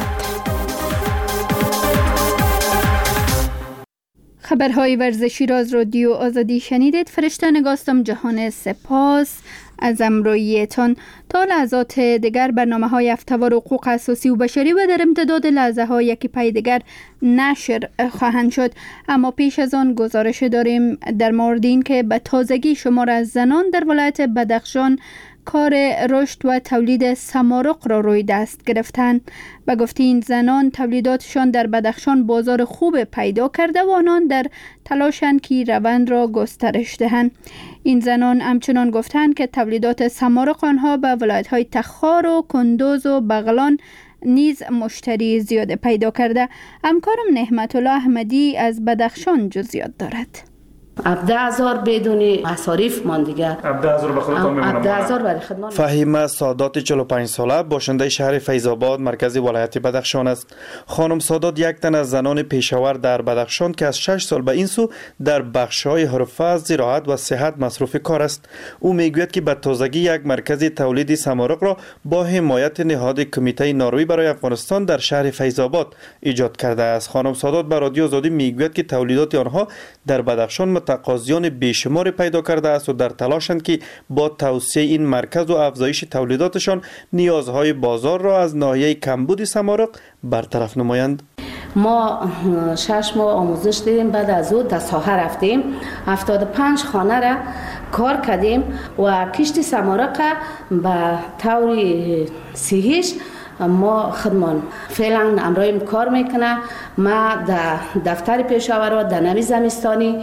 Speaker 1: خبرهای ورزشی را از رادیو آزادی شنیدید. فرشته نگاستم جهان سپاس از امرویتان. تا لحظات دیگر برنامه های هفته‌وار حقوق اساسی و بشری و در امتداد لحظه های یکی پای دیگر نشر خواهند شد. اما پیش از آن گزارش داریم در مورد این که به تازگی شمار از زنان در ولایت بدخشان کار رشد و تولید سمارق را روی دست گرفتند. به گفته این زنان تولیداتشان در بدخشان بازار خوب پیدا کرده و آنان در تلاشند که روند را گسترش دهند. این زنان همچنان گفتند که تولیدات سمارق آنها به ولایت‌های تخار و کندوز و بغلان نیز مشتری زیاد پیدا کرده. همکارم نعمت الله احمدی از بدخشان جزئیات دارد.
Speaker 5: هفده هزار بدون مصارف مان دیگه.
Speaker 6: هفده هزار به خودتان میمونه.
Speaker 5: هفده هزار برای خدمت.
Speaker 6: فهیمه سادات چهل و پنج ساله باشنده شهر فیض‌آباد مرکز ولایت بدخشان است. خانم سادات یک تن از زنان پیشاور در بدخشان که از شش سال به این سو در بخش‌های حرفه، زراعت و صحت مصروف کار است. او میگوید که به تازگی یک مرکز تولید سمارق را با حمایت نهاد کمیته نروژ برای افغانستان در شهر فیض‌آباد ایجاد کرده است. خانم سادات به رادیو آزادی میگوید که تولیدات آنها در بدخشان تقاضیان بیشمار پیدا کرده است و در تلاشند که با توسعه این مرکز و افزایش تولیداتشان نیازهای بازار را از ناحیه کمبود سمارق برطرف نمایند.
Speaker 5: ما شش ماه آموزش دیدیم، بعد از او در ساحه رفتیم، هفتاد و پنج خانه را کار کردیم و کشت سمارق به طور صحیح ما خدمان فعلا امروز کار میکنه. ما در دفتر پیشاور و در نوی زمستانی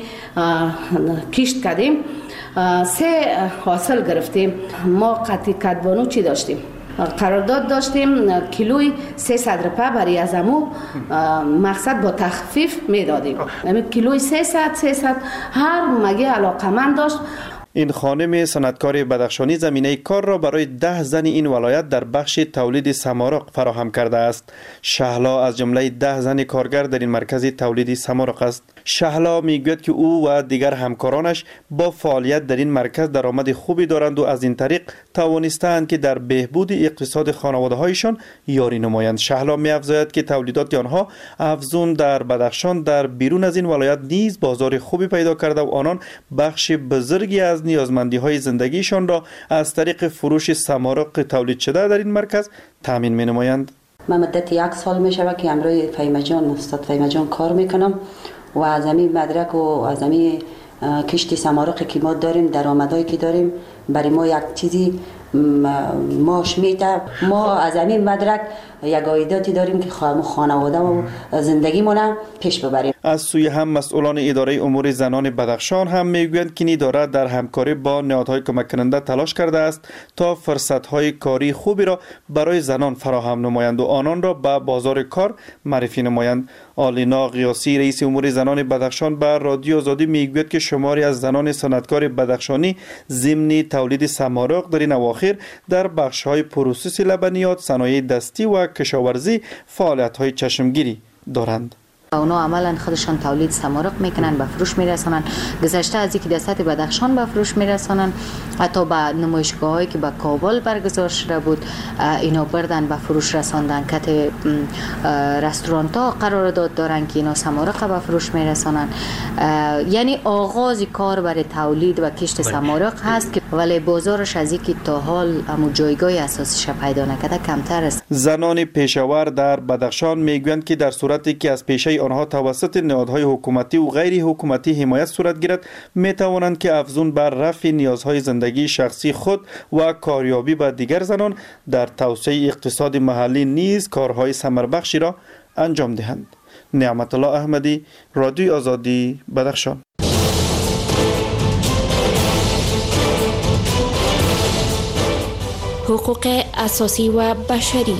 Speaker 5: کشت کردیم، سه حاصل گرفتیم. ما قطعی کدبانو چی داشتیم؟ قرارداد داشتیم کیلوی سیصد روپیه برای از امو مقصد با تخفیف میدادیم. یعنی کیلوی سیصد سیصد هر مگه علاقمند داشت.
Speaker 6: این خانم صنعتکار بدخشانی زمینه کار را برای ده زن این ولایت در بخش تولید سمارق فراهم کرده است. شهلا از جمله ده زن کارگر در این مرکز تولید سمارق است. شهلا میگوید که او و دیگر همکارانش با فعالیت در این مرکز درآمد خوبی دارند و از این طریق توانستند که در بهبود اقتصاد خانواده‌هایشان یاری نمایند. شهلا می‌افزاید که تولیدات آنها افزون در بدخشان در بیرون از این ولایت نیز بازار خوبی پیدا کرده و آنان بخش بزرگی از نیازمندی‌های زندگیشان را از طریق فروش سمارق تولید شده در این مرکز تامین می‌نمایند.
Speaker 9: من مدت یک سال می‌شود که امروی فهیمه جان استاد فهیمه جان کار میکنم و از همین مدرک و از همین کشتی سمارق که ما داریم، درآمدایی که داریم، برای ما یک چیزی ماش میده. ما از همین مدرک یک عایداتی داریم که خانواده و زندگیمون پیش ببریم.
Speaker 6: از سوی هم مسئولان اداره امور زنان بدخشان هم میگویند که این اداره در همکاری با نهادهای کمک کننده تلاش کرده است تا فرصت‌های کاری خوبی را برای زنان فراهم نمایند و آنان را به بازار کار معرفی نمایند. آلینا قیاسی رئیس امور زنان بدخشان به رادیو آزادی میگوید که شماری از زنان صنعتکار بدخشانی ضمن تولید سمارق در این اواخر در بخش‌های پروسس لبنیات، صنایع دستی و کشاورزی فعالیت‌های چشمگیری دارند.
Speaker 9: اونا عملا خودشان تولید سمارق میکنن، به فروش میرسانن. گذشته از اینکه در سطح بدخشان به فروش میرسانن، حتی به نمایشگاه هایی که به کابل برگزار شده بود اینا بردن به فروش رساندن. کت رستورانت ها قرارداد دارن که اینا سمارق به فروش میرسانن. یعنی آغاز کار برای تولید و کشت سمارق هست که ولی بازارش از اینکه تا حال همون جایگاه اساسیش پیدا نکرده کمتر است.
Speaker 6: زنان پیشاور در بدخشان میگویند که در صورتی که از پیشه آنها توسط نهادهای حکومتی و غیر حکومتی حمایت صورت گیرد، می توانند که افزون بر رفع نیازهای زندگی شخصی خود و کاریابی به دیگر زنان در توسعه اقتصاد محلی نیز کارهای ثمربخشی را انجام دهند. نعمت الله احمدی، رادیو آزادی، بدخشان.
Speaker 4: حقوق اساسی و بشری.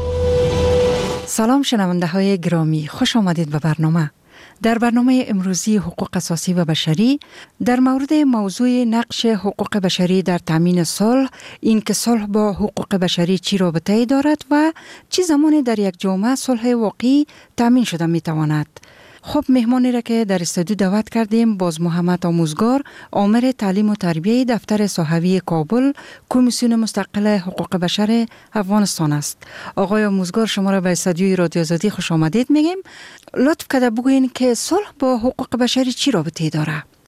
Speaker 24: سلام شنونده های گرامی، خوش آمدید به برنامه. در برنامه امروزی حقوق اساسی و بشری در مورد موضوع نقش حقوق بشری در تامین صلح، این که صلح با حقوق بشری چی رابطه‌ای دارد و چه زمانی در یک جامعه صلح واقعی تامین شده می تواند. خب مهمانی را که در استودیو دعوت کردیم باز محمد آموزگار، آمر تعلیم و تربیه دفتر صحوی کابل، کمیسیون مستقل حقوق بشر افغانستان است. آقای آموزگار، شما را به استودیوی رادیو آزادی خوش آمدید میگیم. لطف کرده بگوین که صلح با حقوق بشری چی رابطه‌ای داره؟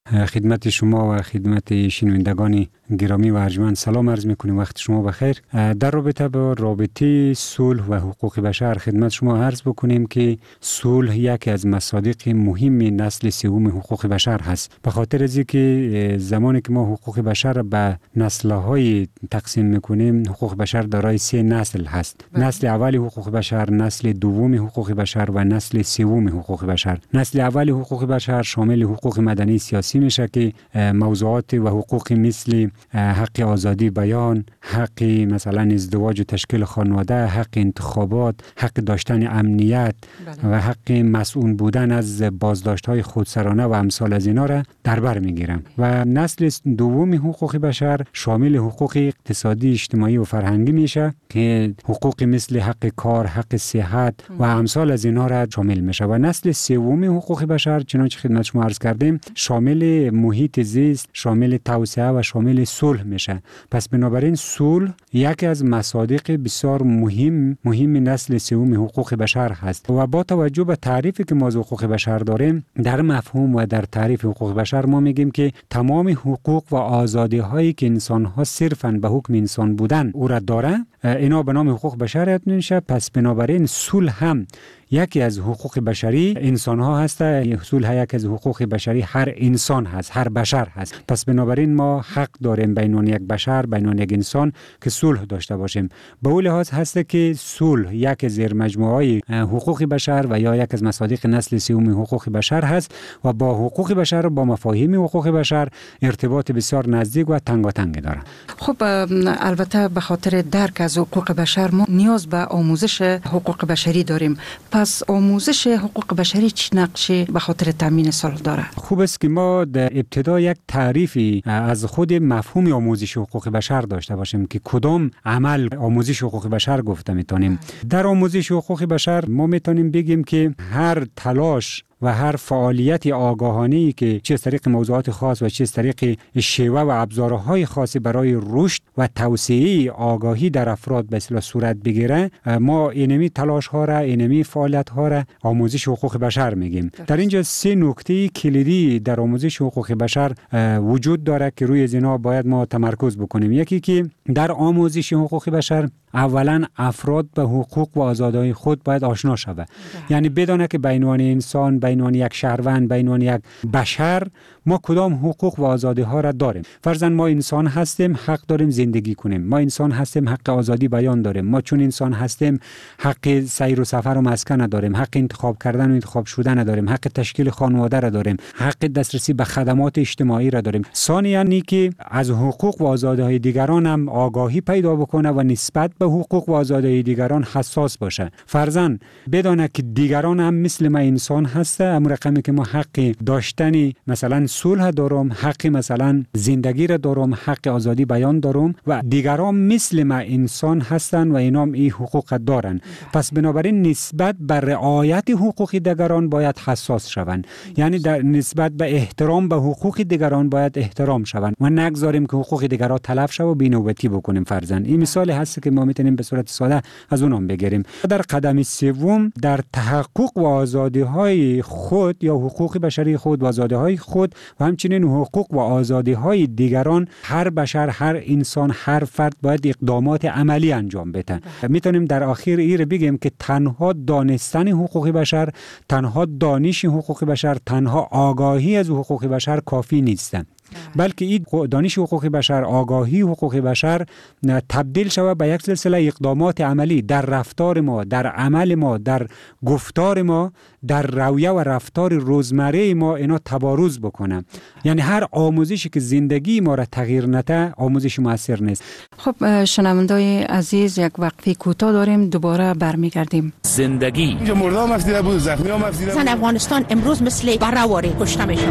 Speaker 7: خدمت شما و خدمت شنوندگان گرامی و ارجمند سلام عرض میکنیم. وقت شما بخیر. در رابطه با رابطه صلح و حقوق بشر خدمت شما عرض بکنیم که صلح یکی از مصادیق مهم نسل سوم حقوق بشر هست. به خاطر از اینکه زمانی که ما حقوق بشر به نسل‌های تقسیم میکنیم، حقوق بشر دارای سه نسل هست. بله. نسل اول حقوق بشر، نسل دوم حقوق بشر و نسل سوم حقوق بشر. نسل اول حقوق بشر شامل حقوق مدنی سیاسی میشه که موضوعات و حقوق مثل حق آزادی بیان، حق مثلا ازدواج و تشکیل خانواده، حق انتخابات، حق داشتن امنیت بله. و حق مسئول بودن از بازداشت‌های خودسرانه و امثال از اینا را در بر میگیرم. و نسل دوم حقوق بشر شامل حقوق اقتصادی، اجتماعی و فرهنگی میشه که حقوق مثل حق کار، حق صحت و امثال از اینا را شامل میشه. و نسل سوم حقوق بشر چنانچه خدمت شما عرض کردیم شامل محیط زیست، شامل توسعه و شامل صلح میشه. پس بنابراین صلح یکی از مصادیق بسیار مهم مهم نسل سوم حقوق بشر هست. و با توجه به تعریفی که ما از حقوق بشر داریم، در مفهوم و در تعریف حقوق بشر ما میگیم که تمام حقوق و آزادی هایی که انسان ها صرفاً به حکم انسان بودن او را داره، اینا به نام حقوق بشر یاد میشه. پس بنابراین صلح هم یکی از حقوق بشری انسان ها هست. صلح یکی از حقوق بشری هر انسان هست، هر بشر هست. پس بنابراین ما حق داریم بین یک بشر، بین یک انسان که صلح داشته باشیم. به اون لحاظ هست که صلح یک زیر مجموعه حقوق بشر و یا یک از مصادیق نسل سوم حقوق بشر هست و با حقوق بشر، با مفاهیم حقوق بشر ارتباط بسیار نزدیک و تنگاتنگ داره.
Speaker 24: خب البته به خاطر درک از حقوق بشر ما نیاز به آموزش حقوق بشری داریم. پس آموزش حقوق بشری چه نقشی به خاطر تامین صلح داره؟
Speaker 7: خوب است که ما در ابتدا یک تعریفی از خود مفهوم آموزش حقوق بشر داشته باشیم که کدام عمل آموزش حقوق بشر گفته میتونیم. در آموزش حقوق بشر ما میتونیم بگیم که هر تلاش و هر فعالیت آگاهانه‌ای که چه از طریق موضوعات خاص و چه از طریق شیوه و ابزارهای خاصی برای رشد و توسعه آگاهی در افراد به اصطلاح صورت بگیره، ما اینمی تلاش ها را، اینمی فعالیت ها را آموزش حقوق بشر میگیم. در اینجا سه نکته کلیدی در آموزش حقوق بشر وجود داره که روی اینا باید ما تمرکز بکنیم. یکی که در آموزش حقوق بشر اولا افراد به حقوق و آزادی‌های خود باید آشنا شود. یعنی بدونه که بین عنوان انسان، بین عنوان یک شهروند، بین عنوان یک بشر ما کدام حقوق و آزادی‌ها را داریم. فرضاً ما انسان هستیم، حق داریم زندگی کنیم. ما انسان هستیم، حق آزادی بیان داریم. ما چون انسان هستیم حق سیر و سفر و مسکن داریم، حق انتخاب کردن و انتخاب شدن داریم، حق تشکیل خانواده را داریم، حق دسترسی به خدمات اجتماعی را داریم. ثانیاً اینکه از حقوق و آزادی‌های دیگران هم آگاهی پیدا بکنه و نسبت به حقوق و آزادی دیگران حساس باشه. فرضاً بدانه که دیگران هم مثل ما انسان هسته، امر رقمی که ما حق داشتن مثلا صلح دارم، حق مثلا زندگی را دارم، حق آزادی بیان دارم و دیگران مثل ما انسان هستن و اینا هم این حقوق دارن. پس بنابراین نسبت به رعایت حقوق دیگران باید حساس شوند. یعنی در نسبت به احترام به حقوق دیگران باید احترام شوند و نگذاریم که حقوق دیگران تلف شه و بی‌نوبتی بکنیم. فرضاً این مثال هست که ما میتونیم به صورت ساده از اونم بگیریم. در قدم سوم در تحقق و آزادی‌های خود یا حقوق بشری خود و آزادی‌های خود و همچنین حقوق و آزادی‌های دیگران هر بشر، هر انسان، هر فرد باید اقدامات عملی انجام بده. میتونیم در آخر این بگیم که تنها دانستن حقوق بشر، تنها دانش حقوق بشر، تنها آگاهی از حقوق بشر کافی نیست. بلکه این دانش حقوق بشر، آگاهی حقوق بشر تبدیل شود به یک سلسله اقدامات عملی در رفتار ما، در عمل ما، در گفتار ما، در رویه و رفتار روزمره ما اینا تبارز بکنه. یعنی هر آموزشی که زندگی ما را تغییر نده آموزش مؤثر نیست.
Speaker 24: خب شنوندای عزیز یک وقفه کوتاه داریم، دوباره برمیگردیم.
Speaker 16: زندگی
Speaker 10: اینجا مردم مفدیده بود، زخمی ها مفدیده بود.
Speaker 11: زن افغانستان امروز مثل بره‌واره کشته میشه.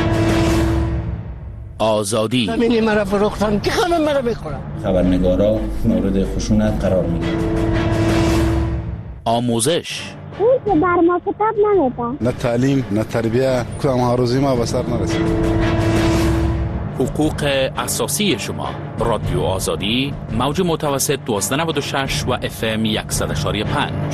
Speaker 16: آزادی
Speaker 11: زمینی مرا فروختن که همه مرا میخورن.
Speaker 12: خبرنگارا مورد خشونت قرار میگیرن.
Speaker 16: آموزش
Speaker 25: اون که بر ما کتاب نمیده.
Speaker 10: نه تعلیم نه تربیه، کدام هاروزی ما به سر نرسید.
Speaker 16: حقوق اساسی شما. رادیو آزادی، موج متوسط دویست و نود و شش و اف ام صد و شش و پنج.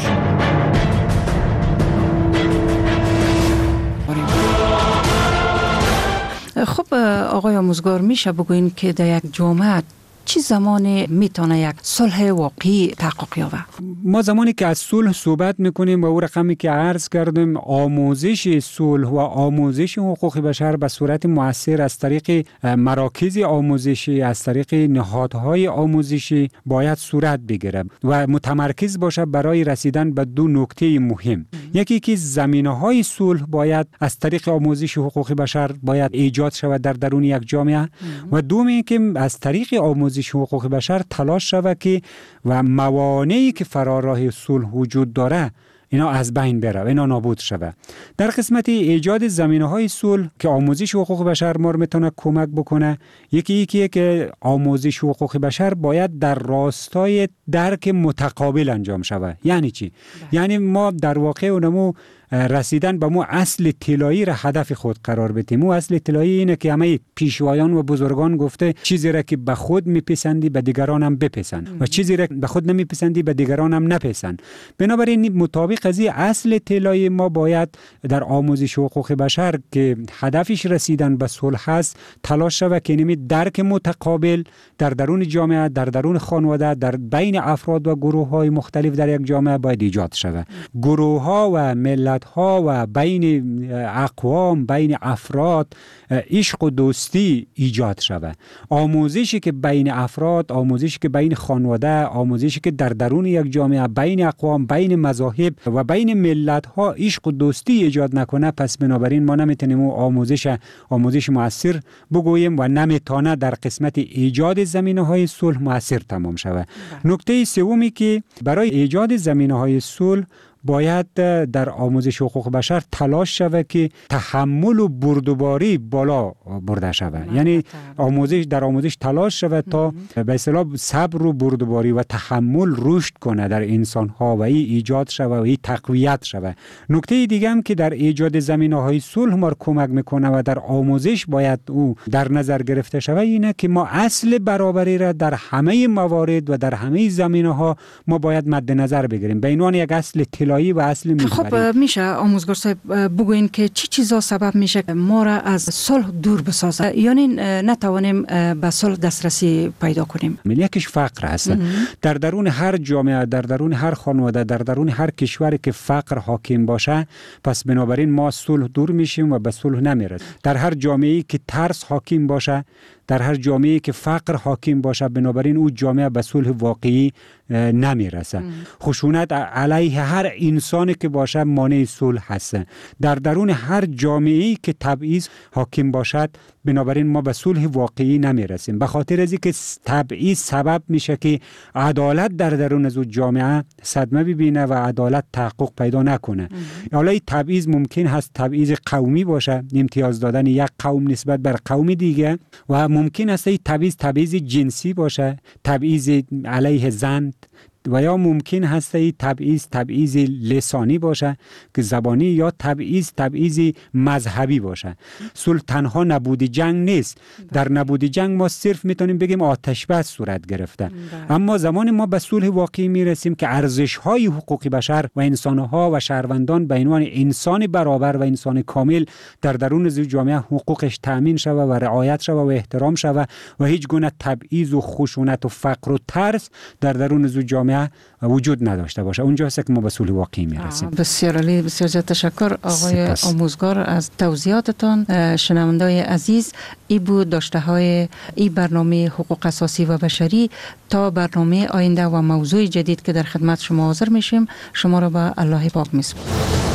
Speaker 24: خب آقای آموزگار، میشه بگوین که در یک جامعه چه زمانی میتونه یک صلح واقعی تحقق یابه؟
Speaker 7: ما زمانی که از صلح صحبت میکنیم و او رقمی که عرض کردیم، آموزش صلح و آموزش حقوق بشر به صورت مؤثر از طریق مراکز آموزشی، از طریق نهادهای آموزشی باید صورت بگیره و متمرکز باشه برای رسیدن به دو نکته مهم. یکی که زمینه‌های صلح باید از طریق آموزش حقوق بشر باید ایجاد شود در درون یک جامعه و دومی که از طریق آموزش حقوق بشر تلاش شود که و موانعی که فرار راه صلح وجود داره اینا از بین بره و اینا نابود شود. در قسمت ایجاد زمینه‌های صلح که آموزش حقوق بشر ما میتونه کمک بکنه، یکی یکی که آموزش حقوق بشر باید در راستای درک متقابل انجام شود. یعنی چی؟ ده. یعنی ما در واقع اونمو رسیدن به مو اصل طلایی را هدف خود قرار بدیم. مو اصل طلایی اینه که همه پیشوایان و بزرگان گفته چیزی را که به خود میپسندی به دیگران هم بپسند و چیزی را که به خود نمیپسندی به دیگران هم نپسند. بنابراین مطابق از این اصل طلایی ما باید در آموزش حقوق بشر که هدفش رسیدن به صلح است تلاش شود که نمی درک متقابل در درون جامعه، در درون خانواده، در بین افراد و گروه های مختلف در یک جامعه باید ایجاد شود. گروه ها و ملت ها و بین اقوام، بین افراد عشق و دوستی ایجاد شود. آموزشی که بین افراد، آموزشی که بین خانواده، آموزشی که در درون یک جامعه بین اقوام، بین مذاهب و بین ملت ها عشق و دوستی ایجاد نکنه، پس بنابراین ما نمیتونیم اون آموزش آموزش مؤثر بگوییم و نمیتونه در قسمت ایجاد زمینه‌های صلح مؤثر تمام شود. نکته سومی که برای ایجاد زمینه‌های صلح باید در آموزش حقوق بشر تلاش شود که تحمل و بردباری بالا برده شود. یعنی آموزش در آموزش تلاش شود تا به اصطلاح صبر و بردباری و تحمل رشد کنه در انسان ها و ای ایجاد شود و ای تقویت شود. نکته دیگه هم که در ایجاد زمینه‌های صلح ما کمک میکنه و در آموزش باید او در نظر گرفته شود اینه که ما اصل برابری را در همه موارد و در همه زمینه‌ها ما باید مد نظر بگیریم. به عنوان یک اصل و اصل میبری.
Speaker 24: خب میشه آموزگار صاحب بگوین که چی چیزا سبب میشه ما را از صلح دور بسازه، یعنی نتوانیم به صلح دسترسی پیدا کنیم؟
Speaker 7: یکیش فقر هست. در درون هر جامعه، در درون هر خانواده، در درون هر کشوری که فقر حاکم باشه، پس بنابراین ما صلح دور میشیم و به صلح نمیرسیم. در هر جامعه‌ای که ترس حاکم باشه، در هر جامعه‌ای که فقر حاکم باشه، بنابراین او جامعه به صلح واقعی نمیرسه. خشونت علیه هر انسانی که باشه مانع صلح هست. در درون هر جامعه‌ای که تبعیض حاکم باشد، بنابراین ما به صلح واقعی نمیرسیم. به خاطر از اینکه تبعیض سبب میشه که عدالت در درون از جامعه صدمه ببینه و عدالت تحقق پیدا نکنه. حالا این تبعیض ممکن هست تبعیض قومی باشه، امتیاز دادن یک قوم نسبت بر قوم دیگه، و ممکن است این تبعیض تبعیض جنسی باشه، تبعیض علیه زن، و یا ممکن هست این تبعیض تبعیض لسانی باشه که زبانی، یا تبعیض تبعیض مذهبی باشه. صلح تنها نبود جنگ نیست. در نبود جنگ ما صرف میتونیم بگیم آتش بس صورت گرفته. اما زمان ما به صلح واقعی میرسیم که ارزش‌های حقوق بشر و انسان‌ها و شهروندان به عنوان انسان برابر و انسان کامل در درون جامعه حقوقش تأمین شود و رعایت شود و احترام شود و هیچ گونه تبعیض و خشونت و فقر و ترس در درون جامعه وجود نداشته باشه. اونجا هست که ما به صلح واقعی میرسیم.
Speaker 24: بسیار عالی، بسیار زیاد تشکر آقای سپس. آموزگار از توضیحاتتان. شنوندای عزیز، ای بود داشته های ای برنامه حقوق اساسی و بشری. تا برنامه آینده و موضوع جدید که در خدمت شما حاضر میشیم، شما را به الله پاک میسپارم.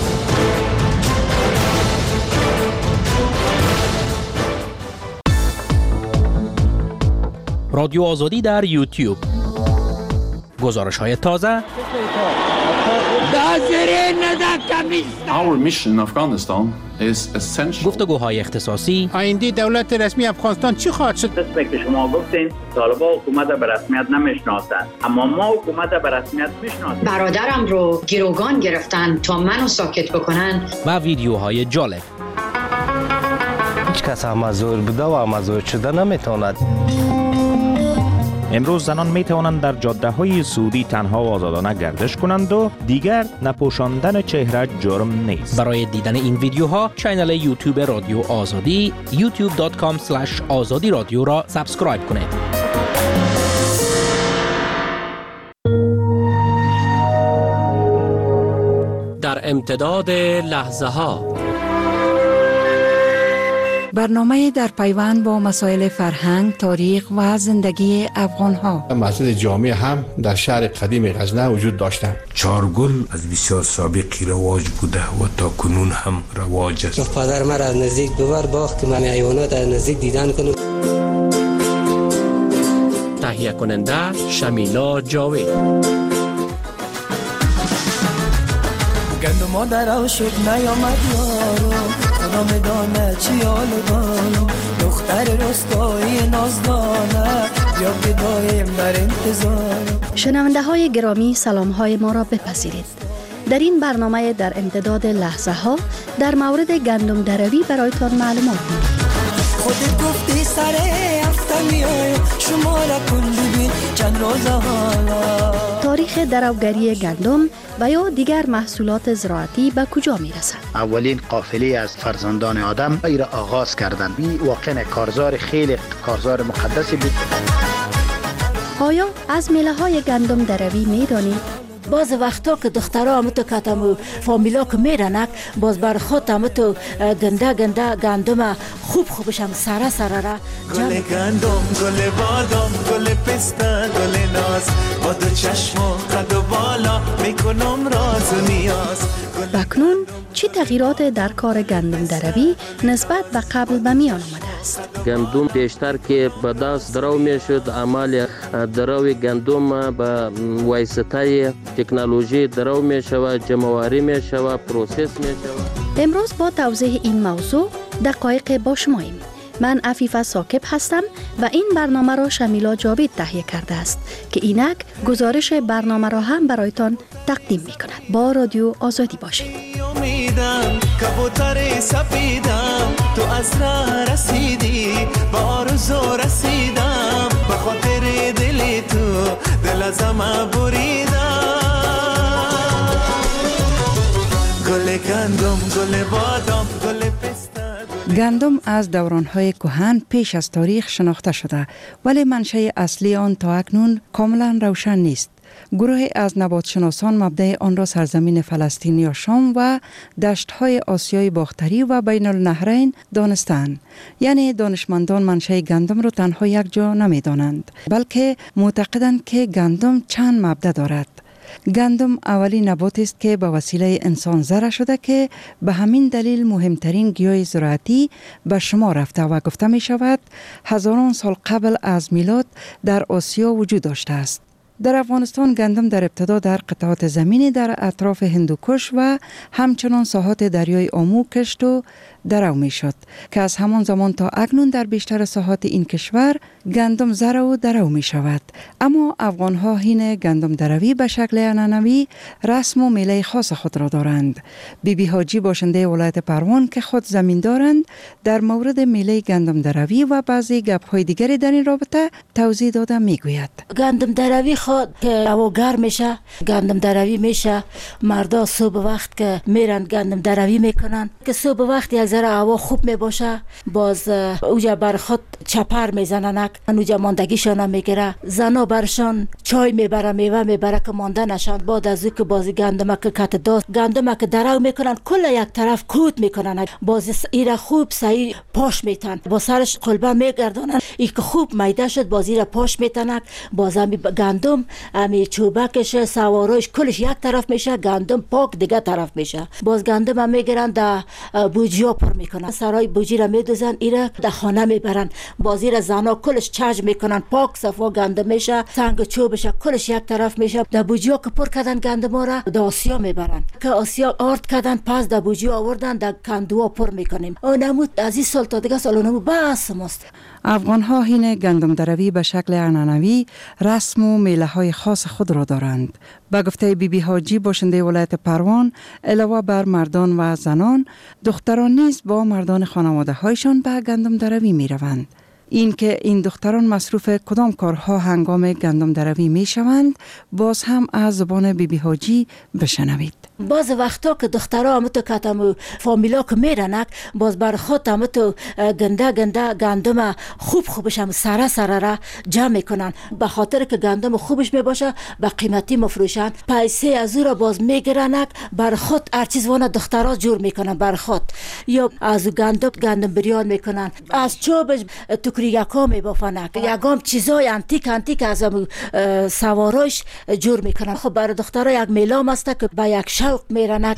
Speaker 16: رادیو آزادی در یوتیوب، گزارش های تازه.
Speaker 8: Our mission in Afghanistan is essential.
Speaker 16: گفتگوهای اختصاصی.
Speaker 13: آینده دولت رسمی افغانستان چی خواهد شد؟
Speaker 14: دست که شما گفتین طالبان حکومت به رسمیت نمیشناسند، اما ما حکومت به رسمیت میشناسیم.
Speaker 15: برادرم رو گروگان گرفتن تا منو ساکت بکنن.
Speaker 16: و ویدیوهای جالب.
Speaker 18: هیچ کس هم مزور بوده و مزور شده نمیتواند.
Speaker 2: امروز زنان می توانند در جاده های سعودی تنها و آزادانه گردش کنند و دیگر نپوشاندن چهره جرم نیست.
Speaker 3: برای دیدن این ویدیوها کانال یوتیوب رادیو آزادی یوتیوب دات کام اسلش آزادی رادیو را سابسکرایب کنید. در امتداد لحظه ها
Speaker 24: برنامه در پیوند با مسائل فرهنگ، تاریخ و زندگی افغان ها.
Speaker 10: مسجد جامع هم در شهر قدیم غزنه وجود داشته.
Speaker 17: چارگل از بسیار سابقی رواج بوده و تا کنون هم رواج است.
Speaker 18: پدر مرا از نزدیک ببر باخت که من حیوانات از نزدیک دیدن کنم.
Speaker 3: تهیه کننده شمیلا جاوید.
Speaker 19: گندم در آشوب نیامد یارو، خدا میدانه چی حالو دارم. دختر رستایی نازدانه یا بدایم در انتظارم.
Speaker 1: شنونده های گرامی، سلام های ما را بپذیرید. در این برنامه در امتداد لحظه ها در مورد گندم دروی برایتان معلومات می‌دهیم.
Speaker 19: خودت گفتی سر هفته میای شما را کن ببین چند روز حالا.
Speaker 1: تاریخ دروگری گندم و یا دیگر محصولات زراعتی به کجا میرسد؟
Speaker 20: اولین قافله از فرزندان آدم ایره آغاز کردند. این واقعا کارزار خیلی کارزار مقدسی بود.
Speaker 1: آیا از میله های گندم دروی میدانید؟
Speaker 26: باز وقتا که دخترها همتو کتمو فامیلا که میرنک باز بر خود همتو گنده گنده گندم خوب خوبشم سره سره را
Speaker 19: گل گندم، گل بادام، گل پسته، گل ناز با دو چشم و قد و بالا میکنم راز و نیاز.
Speaker 1: بکنون چی تغییرات در کار گندم دروی نسبت به قبل به میان آمده است؟
Speaker 27: گندم بیشتر که به دست درو میشد، عمل درو گندم به واسطه تکنولوژی درو میشود، جمع‌آوری میشود، پروسس میشود.
Speaker 1: امروز با توضیح این موضوع دقایق با شماییم. من عفیفه ثاقب هستم و این برنامه را شمیلا جاوید تهیه کرده است که اینک گزارش برنامه را هم برایتان تقدیم می کند. با رادیو آزادی باشید.
Speaker 19: امیدم کبوتر سفیدم تو از راه رسیدی با آرزو رسیدم به خاطر دلی تو دل ازم بریدم. گل گندم، گل بادام، گل پسته.
Speaker 24: گندم از دوران‌های کهن پیش از تاریخ شناخته شده ولی منشأ اصلی آن تا اکنون کاملا روشن نیست. گروهی از نباتشناسان مبدأ آن را سرزمین فلسطین یا شام و دشت‌های آسیای باختری و بین النهرین دانستند. یعنی دانشمندان منشأ گندم را تنها یک جا نمی‌دانند، بلکه معتقدند که گندم چند مبدأ دارد. گندم اولین نباتی است که به وسیله انسان زرع شده که به همین دلیل مهمترین گیاه زراعتی به شما رفته و گفته می شود هزاران سال قبل از میلاد در آسیا وجود داشته است. در افغانستان گندم در ابتدا در قطعات زمینی در اطراف هندوکش و همچنان ساحات دریای آمو کشت و درو می شد که از همان زمان تا اکنون در بیشتر ساحات این کشور گندم زرع و درو می شود. اما افغان ها هین گندم دروی به شکل عنعنوی رسم و میله خاص خود را دارند. بی بی حاجی باشنده ولایت پروان که خود زمین دارند در مورد میله گندم دروی و بعضی گپ های دیگری در این رابطه توضیح داده می گوید.
Speaker 26: گندم دروی خود که هوا گرم میشه گندم دروی میشه، مردا صبح وقت که میرن گندم دروی میکنن که صبح وقت یک ذره هوا خوب میباشه باز اوجا بر خود چپر میزنن، اوجا ماندگیشان میگیره، زنا برشان چای میبره میوه میبره که مانده نشان. بعد از او که بازی گندم که کت داست گندم که درو میکنن کل یک طرف کوت میکنن، باز ایره خوب صحیح پاش میتن، با سرش قلبه میگردونن ای که خوب میده شد باز ایره پاش میتنک، باز همی گندم همی چوبکش سواراش کلش یک طرف میشه، گندم پاک دیگه طرف میشه. باز گندم هم میگیرن در بوجیا پر میکنن، سرای بوجی را میدوزن ایره در خانه میبرن، باز ایره زنا کلش چج میکنن پاک صفا گندم میشه، سنگ چوبش کلش یک طرف میشه. در بوجیا که پر کردن گندم را در آسیا میبرن که آسیا آرد کردن، پس در بوجیا آوردن در کندوا پر میکنیم. اونمود از این سال تا دیگه سال اونمود بس ماست.
Speaker 24: افغان ها هین گندم دروی به شکل عنعنوی رسم و میله های خاص خود را دارند. به گفته بی بی حاجی باشنده ولایت پروان، علاوه بر مردان و زنان، دختران نیز با مردان خانواده هایشان به گندم دروی می روند. این که این دختران مصروف کدام کارها هنگام گندم دروی می شوند باز هم از زبان بیبی حاجی بشنوید.
Speaker 26: باز وقتا که دخترها هم تو کتم فامیلا که میرنک باز بر خود هم تو گنده گنده گندم خوب خوبش هم سره سره را جمع میکنن به خاطر که گندم خوبش میباشه به قیمتی مفروشن پیسه از او را باز میگیرنک بر خود هر چیز وانه دخترها جور میکنن بر خود یا از گندم گندم بریان میکنن از چوبش تکری یکا میبافنک یکام چیزای انتیک انتیک از سواراش جور میکنن. خب بر دخترها یک میلام است که به یک شوق میرنک.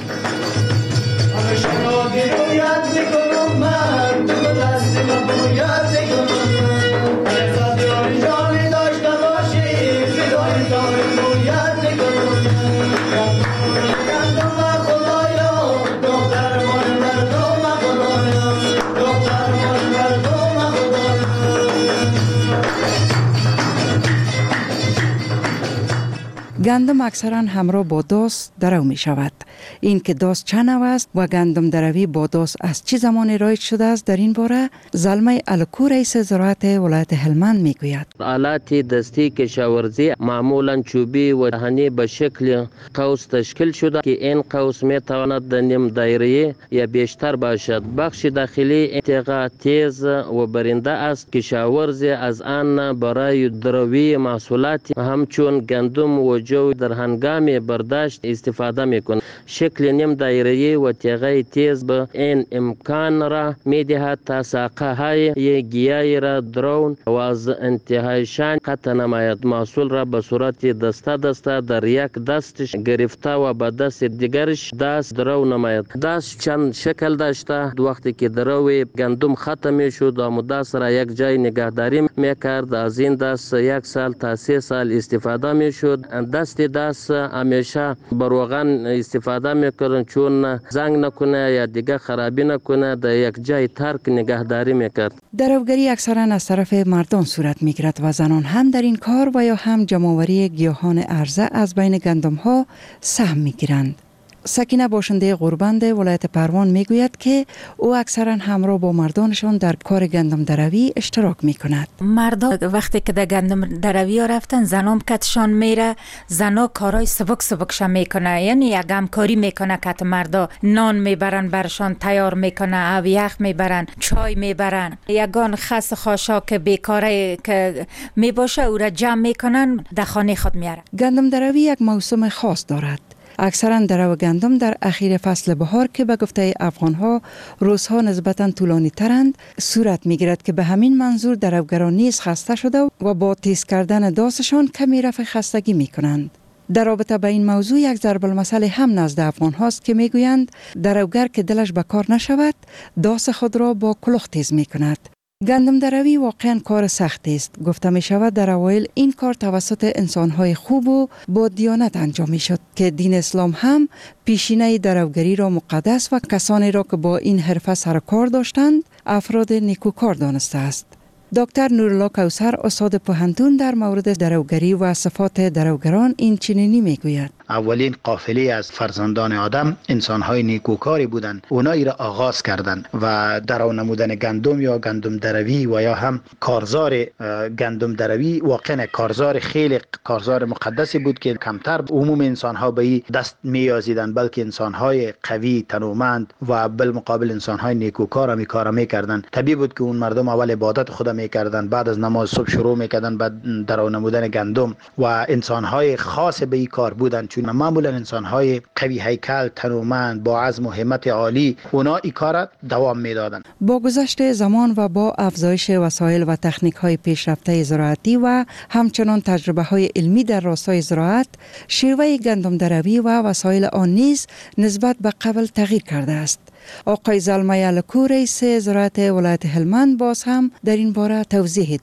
Speaker 24: گندم اکثرا همراه با داس درو می شود. این که داس چه نوع است و گندم دروی با داس از چه زمان رایج شده است در این باره زلمه الکو رئیس زراعت ولایت هلمند می گوید.
Speaker 27: آلات دستی کشاورزی معمولا چوبی و دهنی به شکل قوس تشکیل شده که این قوس می تواند در نیم دایره یا بیشتر باشد. بخش داخلی انتقا تیز و برنده است. کشاورزی از آن برای دروی محصولات همچون گندم و جو در هنگام برداشت استفاده میکنند. شکل نیم دایره و تیغه تیز به این امکان را میدهد تا ساقه های گیاهی را درون و از انتهایشان قطع نماید. محصول را به صورت دسته دسته در یک دستش گرفته و به دست دیگرش دست درو نماید. دست چند شکل داشته. وقتی که دروی گندم ختم میشد و دست را یک جای نگهداری میکرد. از این دست یک سال تا سه سال استفاده میشد. دست دست همیشه بروغن استفاده میکنن چون زنگ نکنه یا دیگه خرابی نکنه در یک جای ترک نگهداری میکرد.
Speaker 24: دروگری اکثرا از طرف مردان صورت میگیرد و زنان هم در این کار و یا هم جمع‌آوری گیاهان عرضه از بین گندم ها سهم میگیرند. سکینه باشنده غوربند ولایت پروان میگوید که او اکثرا همراه با مردانشان در کار گندم دروی اشتراک میکند.
Speaker 4: مردا وقتی که در گندم دروی ها رفتن زنام کتشان میره، زنا کارای سبک سبکشان میکنه، یعنی یک همکاری میکنه که مردا نان میبرن برشان تیار میکنه، او یخ میبرن، چای میبرن. یگان خاص خاشا که بیکاره که میباشه او را جمع میکنن در خانه خود میاره.
Speaker 24: گندم دروی یک موسم خاص دارد. اکثرا درو گندم در اخیر فصل بهار که به گفته افغانها روزها نسبتا طولانی ترند صورت میگیرد که به همین منظور دروگران نیز خسته شده و با تیز کردن داسشان کمی رفع خستگی میکنند. در رابطه با این موضوع یک ضرب المثل هم نزد افغان هاست که میگویند دروگر که دلش به کار نشود داس خود را با کلوخ تیز میکند. گندم دروی واقعا کار سختی است. گفته می شود در اوایل این کار توسط انسانهای خوب و با دیانت انجام می شد که دین اسلام هم پیشینه دروگری را مقدس و کسانی را که با این حرفه سر کار داشتند افراد نیکوکار دانسته است. دکتر نورالله کوثر استاد پوهنتون در مورد دروگری و صفات دروگران این چنینی می گوید.
Speaker 20: اولین قافله از فرزندان آدم انسان‌های نیکوکاری بودند. اونایی را آغاز کردند و درو نمودن گندم یا گندم دروی و یا هم کارزار گندم دروی واقعا کارزار خیلی کارزار مقدسی بود که کمتر عموم انسان‌ها به این دست می‌یازیدند، بلکه انسان‌های قوی تنومند و بالمقابل انسان‌های نیکوکار هم کار می‌کردند. طبیعی بود که اون مردم اول عبادت خود می‌کردند، بعد از نماز صبح شروع می‌کردند بعد درو نمودن گندم و انسان‌های خاص به این کار بودند. چون معمولا انسان‌های قوی هیکل تنومند با عزم و همت عالی اونا این کار دوام میدادند.
Speaker 24: با گذشت زمان و با افزایش وسایل و تکنیک‌های پیشرفته زراعتی و همچنان تجربه‌های علمی در راستای زراعت، شیوه گندم دروی و وسایل آن نیز نسبت به قبل تغییر کرده است. آقای زلمه الکو رئیس زراعت ولایت هلمند باز هم در این باره توضیحی دارد.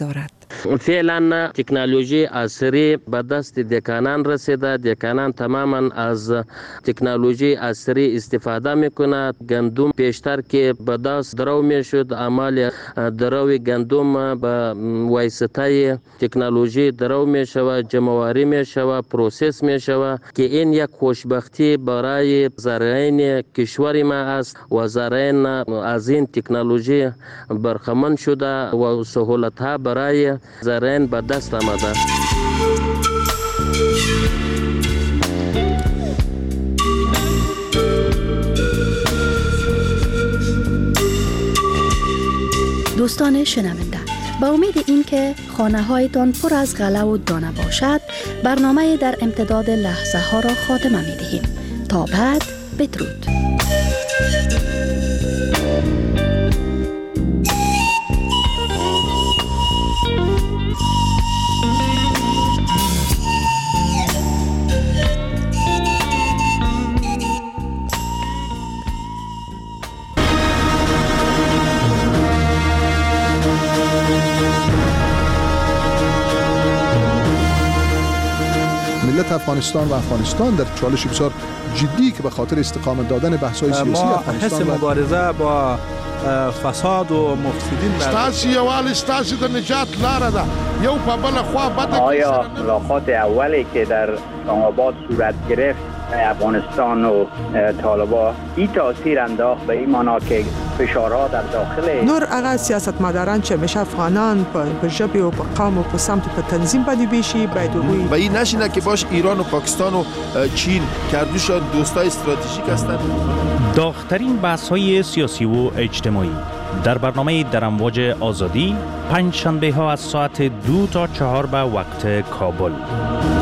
Speaker 27: فعلا تکنولوژی عصری به دست دکانان رسیده. دکانان تماما از تکنولوژی عصری استفاده میکنه. گندم پیشتر که به دست درو میشد، عمل درو گندم به واسطه تکنولوژی درو میشود، جمع‌آوری میشود، پروسس میشود که این یک خوشبختی برای زارعین کشور ما است و زارعین از این تکنولوژی برخمن شده و سهولت ها برای زارعین به دست آمده.
Speaker 5: دوستان شنونده، با امید این که خانه هایتان پر از غله و دانه باشد، برنامه در امتداد لحظه ها را خاتمه می دهیم. تا بعد، بدرود.
Speaker 6: ملت افغانستان و افغانستان در چالش بسیار جدی که به خاطر استقامت دادن بحث‌های سیاسی افغانستان
Speaker 9: ما حس مبارزه با فساد و مفسدین
Speaker 11: ستاسي یوال ستاسي د نجات لاره ده. یو په بل خوا بده.
Speaker 14: آیا ملاقات اولی که در اسلام‌آباد صورت گرفت افغانستان و طالبان این تاثیر انداخت به این معنا که فشارها در داخل
Speaker 21: نور هغه سیاستمداران چې همیشه افغانان په ژبه او په قوم او په سمت په تنظیم باندې بیشي باید وګوري
Speaker 11: و این نشینه که باش ایران و پاکستان و چین کردوش دوستای استراتژیک هستند.
Speaker 2: داغ‌ترین بحث‌های سیاسی و اجتماعی در برنامه در امواج آزادی پنج شنبه ها از ساعت دو تا چهار به وقت کابل.